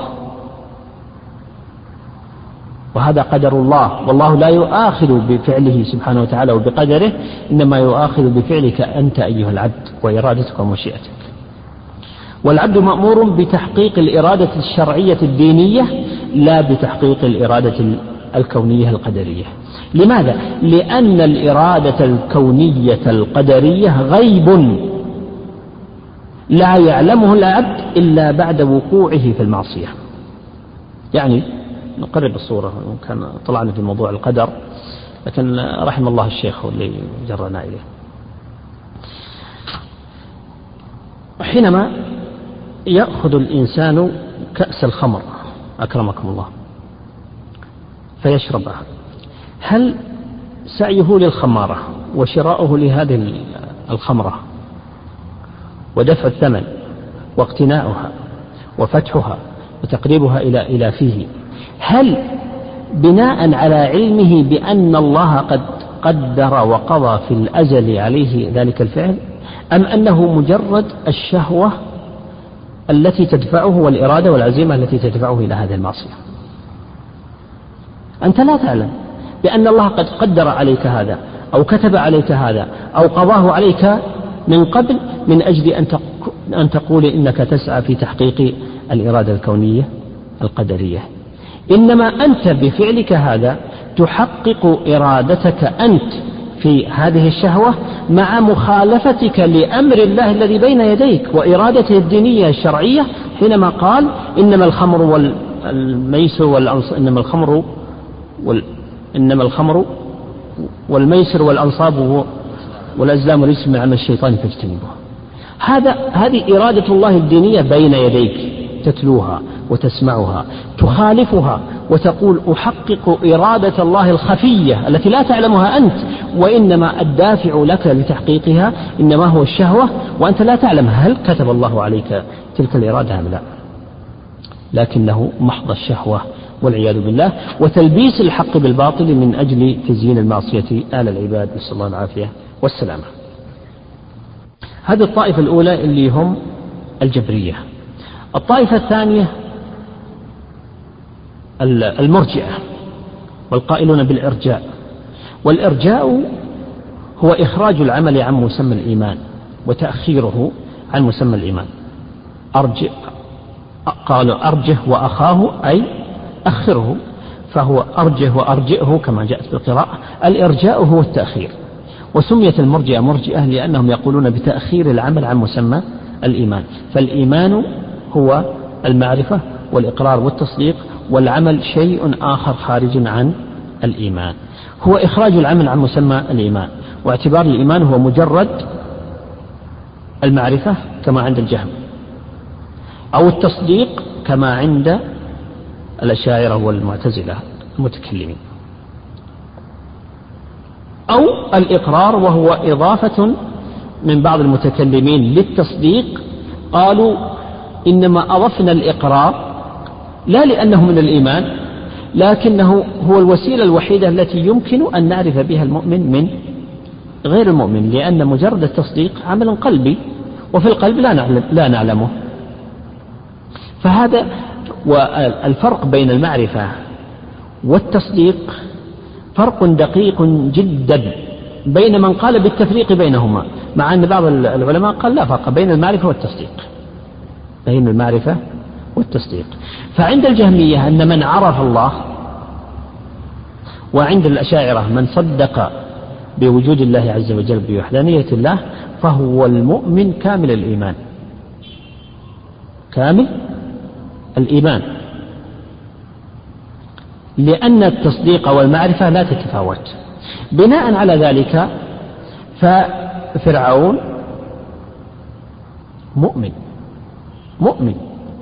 وهذا قدر الله، والله لا يؤاخذ بفعله سبحانه وتعالى وبقدره، إنما يؤاخذ بفعلك أنت أيها العبد وإرادتك ومشيئتك. والعبد مأمور بتحقيق الإرادة الشرعية الدينية لا بتحقيق الإرادة الكونية القدرية. لماذا؟ لأن الإرادة الكونية القدرية غيب لا يعلمه العبد إلا بعد وقوعه في المعصية. يعني نقرب الصورة، كان طلعنا في موضوع القدر لكن رحم الله الشيخ اللي جرنا إليه. حينما يأخذ الإنسان كأس الخمر أكرمكم الله فيشربها، هل سعيه للخمارة وشراؤه لهذه الخمرة ودفع الثمن واقتناؤها وفتحها وتقريبها إلى إلى فيه، هل بناء على علمه بأن الله قد قدر وقضى في الأزل عليه ذلك الفعل، أم أنه مجرد الشهوة التي تدفعه والإرادة والعزيمة التي تدفعه إلى هذه المعصية؟ أنت لا تعلم بأن الله قد قدر عليك هذا أو كتب عليك هذا أو قضاه عليك من قبل من أجل أن تقول إنك تسعى في تحقيق الإرادة الكونية القدرية. إنما أنت بفعلك هذا تحقق إرادتك أنت في هذه الشهوة مع مخالفتك لأمر الله الذي بين يديك وإرادته الدينية الشرعية، حينما قال إنما الخمر والميسر والأنصاب إنما الخمر وال إنما الخمر والميسر والأنصاب والأزلام رجس من عمل الشيطان فاجتنبوه. هذا هذه إرادة الله الدينية بين يديك، تتلوها وتسمعها، تخالفها وتقول أحقق إرادة الله الخفية التي لا تعلمها أنت، وإنما الدافع لك لتحقيقها إنما هو الشهوة، وأنت لا تعلم هل كتب الله عليك تلك الإرادة أم لا، لكنه محض الشهوة والعياذ بالله، وتلبيس الحق بالباطل من أجل تزيين المعصية آل العباد، نسأل الله العافية والسلامة. هذه الطائفة الأولى اللي هم الجبرية. الطائفة الثانية المرجئة والقائلون بالإرجاء. والإرجاء هو إخراج العمل عن مسمى الإيمان وتأخيره عن مسمى الإيمان. أرجئ قالوا أرجه وأخاه أي أخره، فهو أرجه وأرجئه كما جاءت في القراءة. الإرجاء هو التأخير، وسميت المرجئة مرجئة لأنهم يقولون بتأخير العمل عن مسمى الإيمان. فالإيمان هو المعرفة والإقرار والتصديق، والعمل شيء آخر خارج عن الإيمان، هو إخراج العمل عن مسمى الإيمان. واعتبار الإيمان هو مجرد المعرفة كما عند الجهم، أو التصديق كما عند الأشاعرة والمعتزلة المتكلمين، أو الإقرار وهو إضافة من بعض المتكلمين للتصديق، قالوا إنما أضفنا الإقرار لا لأنه من الإيمان، لكنه هو الوسيلة الوحيدة التي يمكن أن نعرف بها المؤمن من غير المؤمن، لأن مجرد التصديق عمل قلبي وفي القلب لا نعلم لا نعلمه. فهذا والفرق بين المعرفة والتصديق فرق دقيق جدا بين من قال بالتفريق بينهما، مع أن بعض العلماء قال لا فرق بين المعرفة والتصديق، بين المعرفة والتصديق. فعند الجهمية أن من عرف الله، وعند الأشاعرة من صدق بوجود الله عز وجل بوحدانية الله، فهو المؤمن كامل الإيمان، كامل الإيمان، لأن التصديق والمعرفة لا تتفاوت. بناء على ذلك ففرعون مؤمن مؤمن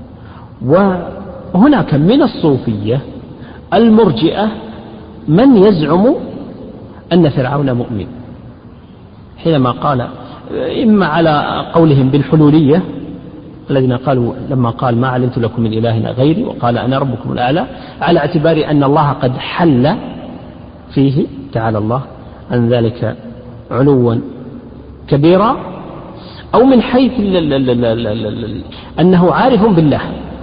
وهناك من الصوفية المرجئة من يزعم أن فرعون مؤمن، حينما قال إما على قولهم بالحلولية الذين قالوا لما قال ما علمت لكم من إله غيري وقال أنا ربكم الأعلى، على اعتبار أن الله قد حل فيه تعالى الله عن ذلك علوا كبيرا، أو من حيث أنه عارف بالله،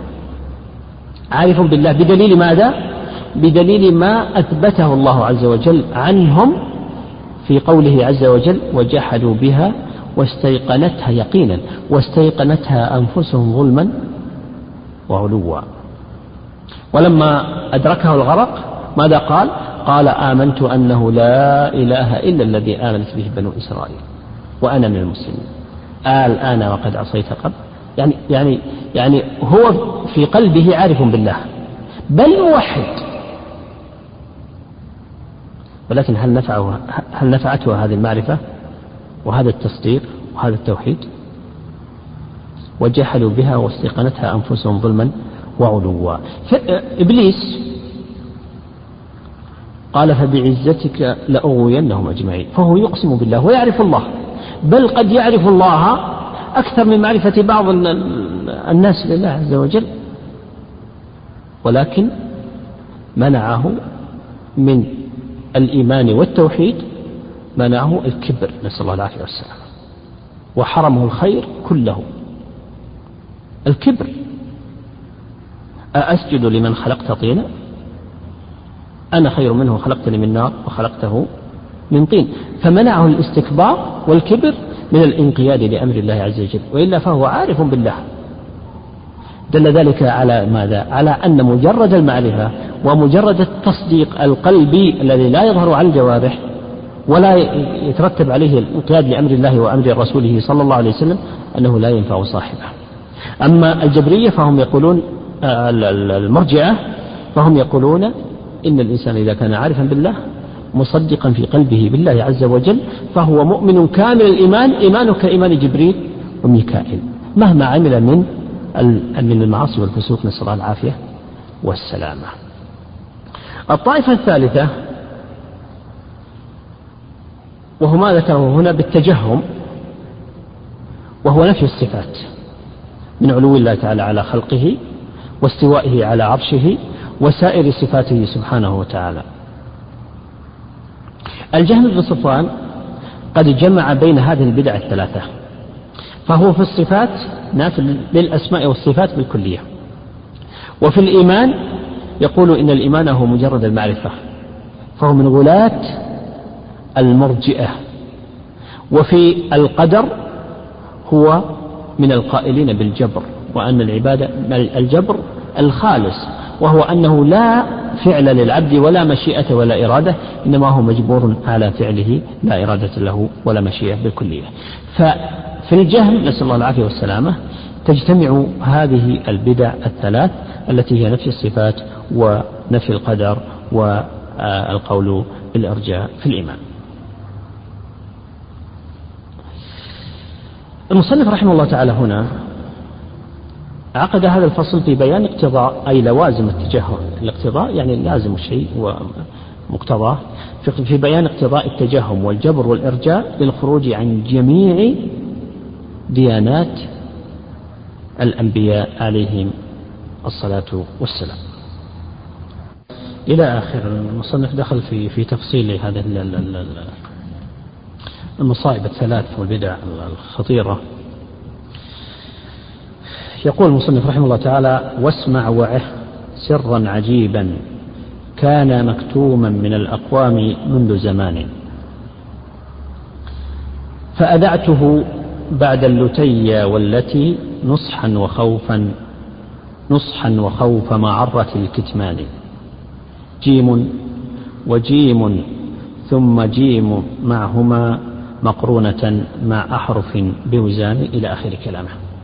عارف بالله بدليل ماذا؟ بدليل ما أثبته الله عز وجل عنهم في قوله عز وجل وجحدوا بها واستيقنتها يقينا واستيقنتها أنفسهم ظلما وعلوا. ولما أدركه الغرق ماذا قال؟ قال آمنت أنه لا إله إلا الذي آمنت به بنو إسرائيل وأنا من المسلمين الآن وقد عصيت قبل. يعني يعني يعني هو في قلبه عارف بالله بل موحد، ولكن هل نفعه هل نفعته هذه المعرفة وهذا التصديق وهذا التوحيد؟ وجحدوا بها واستيقنتها أنفسهم ظلما وعلوا. إبليس قال فبعزتك لأغوينهم أجمعين، فهو يقسم بالله ويعرف الله، بل قد يعرف الله أكثر من معرفة بعض الناس لله عز وجل، ولكن منعه من الإيمان والتوحيد، منعه الكبر نسأل الله العافية والسلام، وحرمه الخير كله. الكبر أأسجد لمن خلقت طينا أنا خير منه خلقتني من نار وخلقته من طين، فمنعه الاستكبار والكبر من الانقياد لأمر الله عز وجل، وإلا فهو عارف بالله. دل ذلك على ماذا؟ على أن مجرد المعرفة ومجرد التصديق القلبي الذي لا يظهر على الجوارح ولا يترتب عليه الانقياد لأمر الله وأمر رسوله صلى الله عليه وسلم أنه لا ينفع صاحبه. أما الجبرية فهم يقولون المرجئة فهم يقولون إن الإنسان إذا كان عارفا بالله مصدقا في قلبه بالله عز وجل فهو مؤمن كامل الإيمان، إيمانه كإيمان جبريل وميكائيل مهما عمل من من المعاصي والفسوق، نسأل الله العافية والسلامة. الطائفة الثالثة وهو ما ذكره هنا بالتجهم، وهو نفي الصفات من علو الله تعالى على خلقه واستوائه على عرشه وسائر صفاته سبحانه وتعالى. الجهم بن صفوان قد جمع بين هذه البدع الثلاثة، فهو في الصفات نافي للأسماء والصفات بالكلية، وفي الإيمان يقول إن الإيمان هو مجرد المعرفة، فهو من غلاة المرجئة، وفي القدر هو من القائلين بالجبر، وأن العبادة الجبر الخالص، وهو أنه لا فعل للعبد ولا مشيئة ولا إرادة، إنما هو مجبور على فعله لا إرادة له ولا مشيئة بالكلية. ففي الجهم نسأل الله العافية والسلامة تجتمع هذه البدع الثلاث التي هي نفي الصفات ونفي القدر والقول بالإرجاء في الإيمان. المصنف رحمه الله تعالى هنا عقد هذا الفصل في بيان اقتضاء أي لوازم التجهم. الاقتضاء يعني لازم الشيء ومقتضاه، في بيان اقتضاء التجهم والجبر والإرجاء للخروج عن جميع ديانات الأنبياء عليهم الصلاة والسلام إلى آخر. المصنف دخل في في تفصيل هذه المصائب الثلاث والبدع الخطيرة. يقول المصنف رحمه الله تعالى: واسمع وعه سرا عجيبا كان مكتوما من الأقوام منذ زمان، فأذعته بعد اللتي والتي نصحا وخوفا نصحا وخوف معرة الكتمان، جيم وجيم ثم جيم معهما مقرونة مع أحرف بوزان إلى آخر كلامه.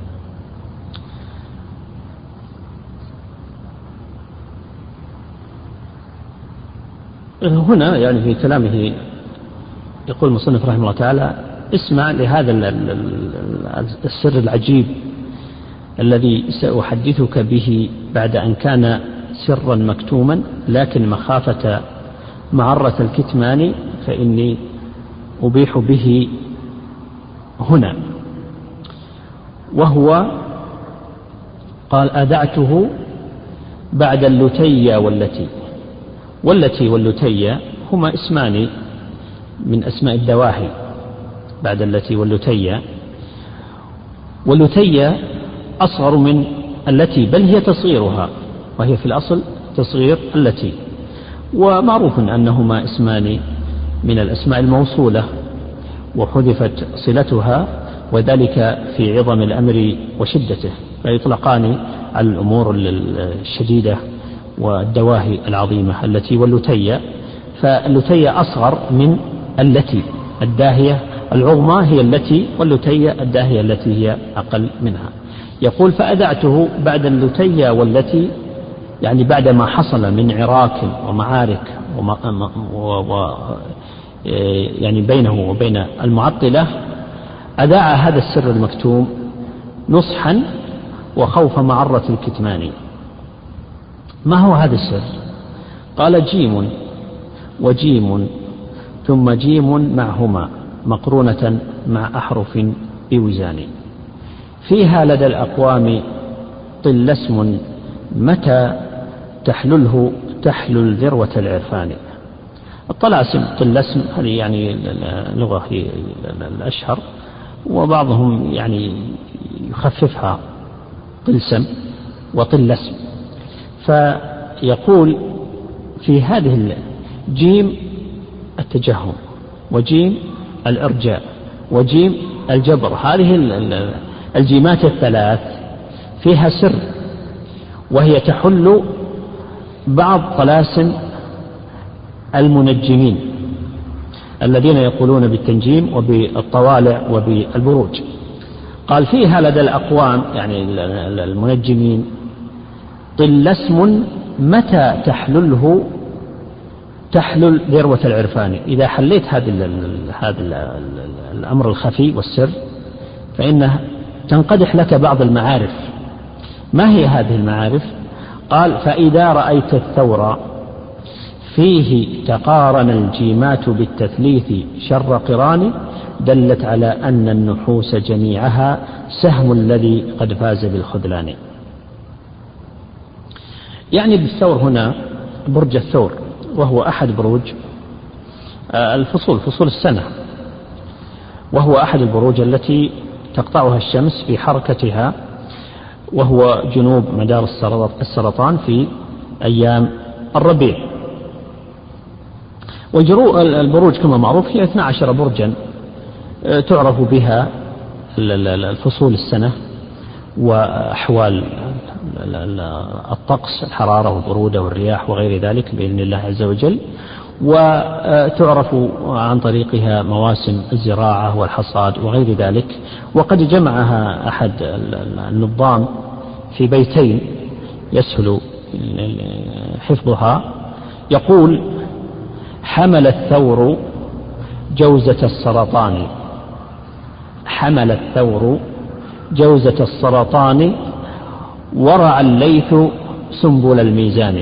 هنا يعني في كلامه يقول المصنف رحمه الله تعالى: اسمع لهذا السر العجيب الذي سأحدثك به بعد أن كان سرا مكتوما، لكن مخافة معرة الكتمان فإني أبيح به هنا. وهو قال: أذعته بعد اللتي والتي. والتي واللتي هما اسمان من أسماء الدواهي بعد التي واللتي، واللتي أصغر من التي، بل هي تصغيرها، وهي في الأصل تصغير التي. ومعروف أنهما اسمان من الأسماء الموصولة وحذفت صلتها، وذلك في عظم الأمر وشدته، فيطلقان على الأمور الشديدة والدواهي العظيمة التي واللتي. فاللتي أصغر من التي، الداهية العظمى هي التي، واللتي الداهية التي هي أقل منها. يقول: فأذعته بعد اللتي والتي، يعني بعد ما حصل من عراك ومعارك وما و يعني بينه وبين المعطلة، أذاع هذا السر المكتوم نصحا وخوف معرة الكتمان. ما هو هذا السر؟ قال: جيم وجيم ثم جيم معهما مقرونة مع أحرف بوزان، فيها لدى الأقوام طل اسم متى تحلله تحلل ذروة العرفان. الطلاسم طلسم هذه يعني اللغة هي الأشهر، وبعضهم يعني يخففها طلسم وطلسم. فيقول في هذه جيم التجهم وجيم الإرجاء وجيم الجبر، هذه الجيمات الثلاث فيها سر، وهي تحل بعض طلاسم المنجمين الذين يقولون بالتنجيم وبالطوالع وبالبروج. قال: فيها لدى الأقوام يعني المنجمين طل اسم متى تحلله تحلل ذروة العرفان. إذا حليت هذا هذا الأمر الخفي والسر فإنه تنقدح لك بعض المعارف. ما هي هذه المعارف؟ قال: فإذا رأيت الثور فيه تقارن الجيمات بالتثليث شر قران دلت على أن النحوس جميعها سهم الذي قد فاز بالخذلان. يعني بالثور هنا برج الثور، وهو أحد بروج الفصول فصول السنة، وهو أحد البروج التي تقطعها الشمس في حركتها، وهو جنوب مدار السرطان في أيام الربيع. والبروج كما معروف هي اثنا عشر برجا تعرف بها الفصول السنة وأحوال الطقس، الحرارة والبرودة والرياح وغير ذلك بإذن الله عز وجل، وتعرف عن طريقها مواسم الزراعة والحصاد وغير ذلك. وقد جمعها أحد النظام في بيتين يسهل حفظها، يقول: حمل الثور جوزة السرطان، حمل الثور جوزة السرطان، ورع الليث سنبل الميزان.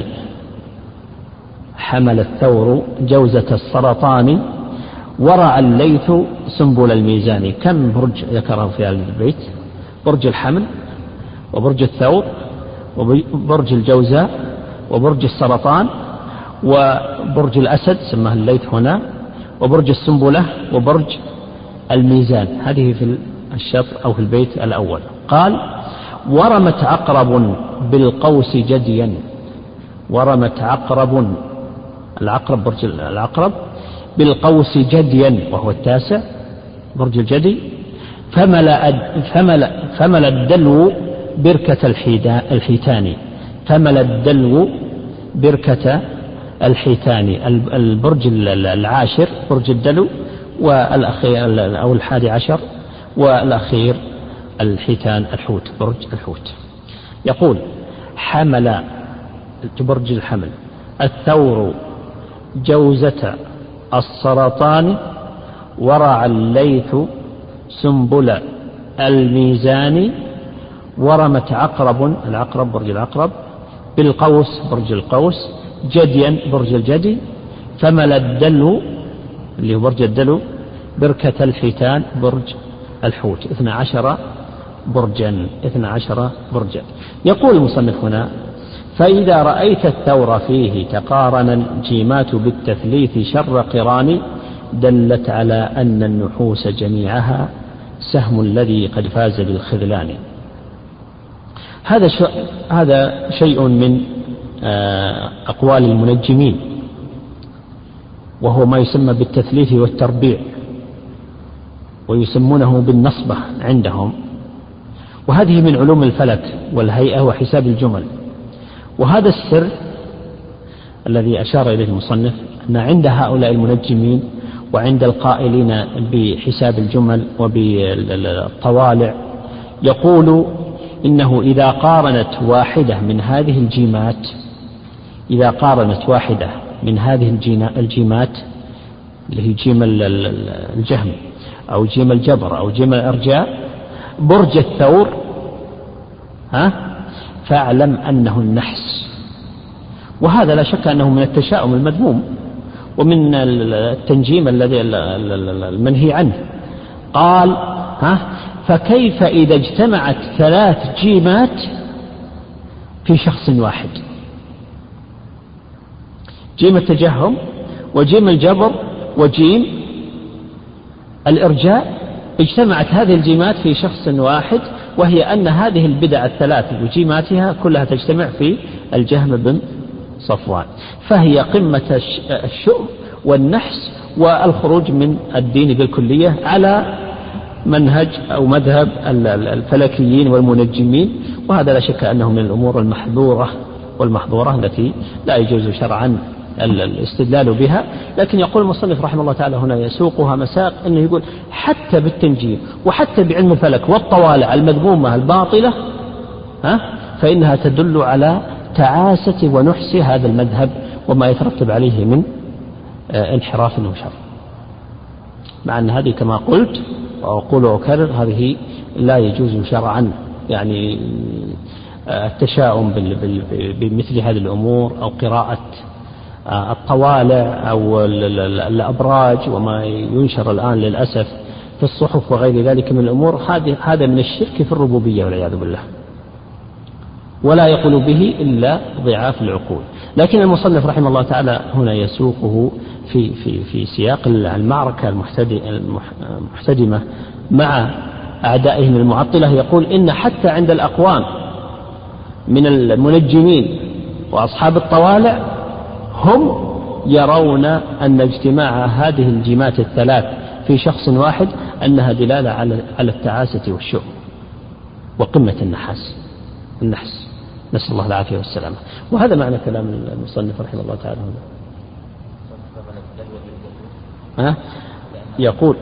حمل الثور جوزة السرطان، ورع الليث سنبل الميزان. كم برج ذكره في هذا البيت؟ برج الحمل، وبرج الثور، وبرج الجوزاء، وبرج السرطان، وبرج الأسد سماه الليث هنا، وبرج السنبلة، وبرج الميزان. هذه في الشطر أو في البيت الأول. قال: ورمت عقرب بالقوس جديا، ورمت عقرب، العقرب برج العقرب، بالقوس جديا وهو التاسع برج الجدي، فملأ فملأ فملأ الدلو بركة الحيتان، فملأ الدلو بركة الحيتان. البرج العاشر برج الدلو، والأخير أو الحادي عشر، والأخير الحيتان الحوت، برج الحوت. يقول: حمل برج الحمل الثور جوزة السرطان، ورع الليث سنبل الميزان، ورمت عقرب، العقرب برج العقرب، بالقوس برج القوس، جديا برج الجدي، فملأ الدلو اللي هو برج الدلو بركة الحيتان برج الحوت. اثنى عشر برجا، اثنى عشر برجا. يقول المصنف هنا: فإذا رأيت الثور فيه تقارن الجيمات بالتثليث شر قران دلت على أن النحوس جميعها سهم الذي قد فاز بالخذلان. هذا هذا شيء من أقوال المنجمين، وهو ما يسمى بالتثليث والتربيع، ويسمونه بالنصبة عندهم، وهذه من علوم الفلك والهيئة وحساب الجمل. وهذا السر الذي أشار إليه المصنف أن عند هؤلاء المنجمين وعند القائلين بحساب الجمل وبالطوالع يقول إنه إذا قارنت واحدة من هذه الجيمات، إذا قارنت واحدة من هذه الجيمات اللي هي جيم الجهم أو جيم الجبر أو جيم الأرجاء برج الثور، ها، فاعلم أنه النحس. وهذا لا شك أنه من التشاؤم المذموم ومن التنجيم الذي المنهي عنه. قال: ها، فكيف إذا اجتمعت ثلاث جيمات في شخص واحد؟ جيم التجهم وجيم الجبر وجيم الإرجاء، اجتمعت هذه الجيمات في شخص واحد، وهي أن هذه البدع الثلاث وجيماتها كلها تجتمع في الجهم بن صفوان، فهي قمة الشؤم والنحس والخروج من الدين بالكلية على منهج أو مذهب الفلكيين والمنجمين. وهذا لا شك أنه من الأمور المحظورة والمحظورة التي لا يجوز شرعا الاستدلال بها. لكن يقول المصنف رحمه الله تعالى هنا يسوقها مساق، أنه يقول حتى بالتنجيم وحتى بعلم الفلك والطوالع المذمومة الباطلة، ها، فإنها تدل على تعاسة ونحس هذا المذهب وما يترتب عليه من انحراف وشر. مع أن هذه كما قلت وأقول وأكرر هذه لا يجوز شرعا، يعني التشاؤم بمثل هذه الأمور أو قراءة الطوالع أو الأبراج وما ينشر الآن للأسف في الصحف وغير ذلك من الأمور، هذا من الشرك في الربوبية والعياذ بالله، ولا يقول به إلا ضعاف العقول. لكن المصنف رحمه الله تعالى هنا يسوقه في, في, في سياق المعركة المحتدمة مع أعدائهم المعطلة، يقول إن حتى عند الأقوام من المنجمين وأصحاب الطوالع هم يرون أن اجتماع هذه الجمات الثلاث في شخص واحد أنها دلالة على التعاسة والشؤم وقمة النحاس النحس، نسأل الله العافية والسلامة. وهذا معنى كلام المصنف رحمه الله تعالى هنا. ها؟ يقول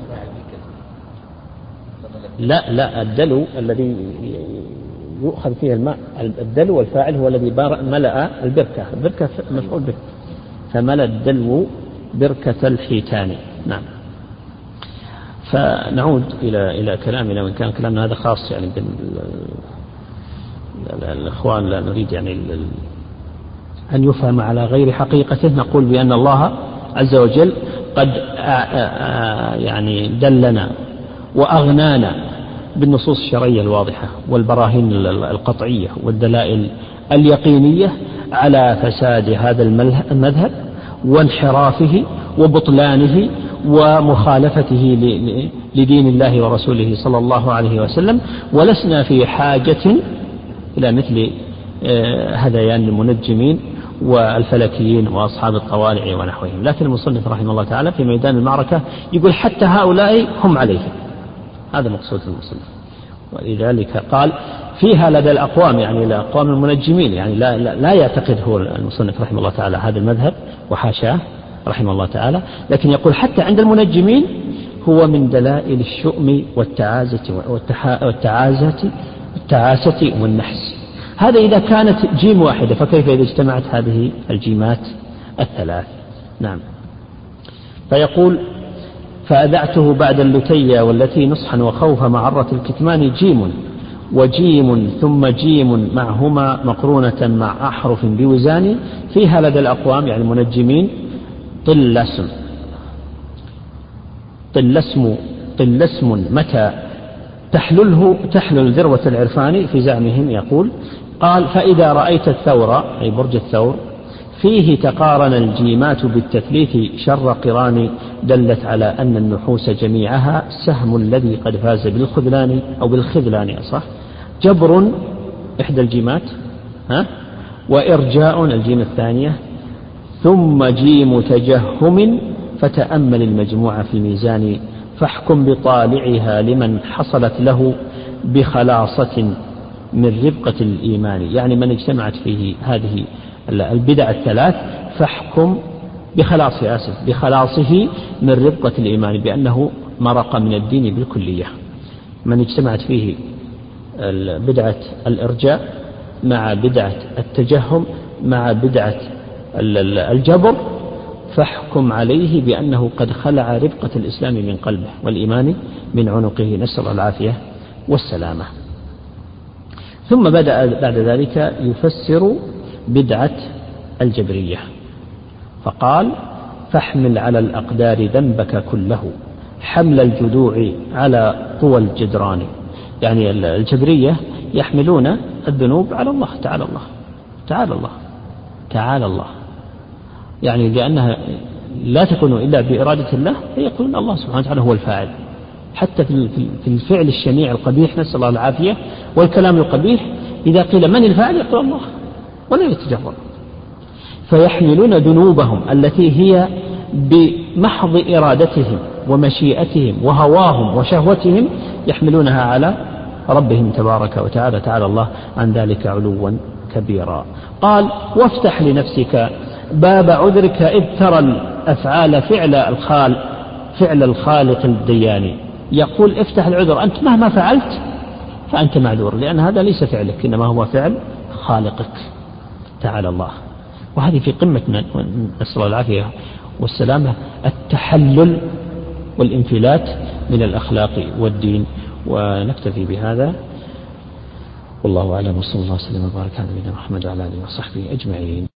لا لا الدلو الذي يؤخذ فيه الماء، الدلو والفاعل هو الذي ملأ البركة، البركة مفعول به، فملأ الدلو بركة الحيتان. نعم. فنعود إلى إلى كلامنا، وإن كان كلامنا هذا خاص يعني بين الإخوان، لا نريد يعني أن يفهم على غير حقيقته. نقول بأن الله عز وجل قد يعني دلنا وأغنانا بالنصوص الشرعية الواضحة والبراهين القطعية والدلائل اليقينية على فساد هذا المذهب وانحرافه وبطلانه ومخالفته لدين الله ورسوله صلى الله عليه وسلم، ولسنا في حاجة إلى مثل هذيان المنجمين والفلكيين وأصحاب الطوالع ونحوهم. لكن المصنف رحمه الله تعالى في ميدان المعركة يقول حتى هؤلاء هم عليه، هذا مقصود المصنف. ولذلك قال فيها لدى الأقوام، يعني الأقوام المنجمين، يعني لا, لا, لا يعتقد هو المصنف رحمه الله تعالى هذا المذهب وحاشاه رحمه الله تعالى، لكن يقول حتى عند المنجمين هو من دلائل الشؤم والتعازة والتعازة التعاسة والنحس. هذا إذا كانت جيم واحدة، فكيف إذا اجتمعت هذه الجيمات الثلاث؟ نعم. فيقول فأذعته بعد اللتية والتي نصحا وخوف معرة الكتمان جيم وجيم ثم جيم معهما مقرونة مع أحرف بوزان، فيها لدى الأقوام يعني المنجمين طلسم طلسم طلسم متى تحلله تحلل ذروة العرفان في زعمهم. يقول قال فإذا رأيت الثور أي برج الثور فيه تقارن الجيمات بالتثليث شر قران، دلت على أن النحوس جميعها سهم الذي قد فاز بالخذلان أو بالخذلان أصح، جبر إحدى الجيمات ها وإرجاء الجيم الثانية، ثم جيم تجهم فتأمل المجموعة في الميزان، فاحكم بطالعها لمن حصلت له بخلاصة من ربقة الإيمان. يعني من اجتمعت فيه هذه البدع الثلاث فاحكم بخلاص آسف بخلاصه من ربقة الإيمان، بأنه مرق من الدين بالكلية. من اجتمعت فيه بدعة الإرجاء مع بدعة التجهم مع بدعة الجبر فاحكم عليه بأنه قد خلع ربقة الإسلام من قلبه والإيمان من عنقه، نسأل الله العافية والسلامة. ثم بدأ بعد ذلك يفسر بدعة الجبرية، فقال فاحمل على الأقدار ذنبك كله حمل الجذوع على قوى الجدران. يعني الجبرية يحملون الذنوب على الله تعالى الله تعالى الله تعالى الله، يعني لأنها لا تكون إلا بإرادة الله، فيقولون الله سبحانه وتعالى هو الفاعل، حتى في الفعل الشنيع القبيح نسأل الله العافية والكلام القبيح إذا قيل من الفاعل يقول الله ولا يتجرب. فيحملون ذنوبهم التي هي بمحض إرادتهم ومشيئتهم وهواهم وشهوتهم يحملونها على ربهم تبارك وتعالى تعالى الله عن ذلك علوا كبيرا. قال وافتح لنفسك باب عذرك إذ ترى الأفعال فعل الخال فعل الخالق الديان. يقول افتح العذر، أنت مهما فعلت فأنت معذور، لأن هذا ليس فعلك إنما هو فعل خالقك تعالى الله. وهذه في قمة نسأل الله العافية والسلامة التحلل والانفلات من الأخلاق والدين. ونكتفي بهذا والله أعلم، وصلى الله وسلم وبارك على نبينا محمد وعلى آله وصحبه أجمعين.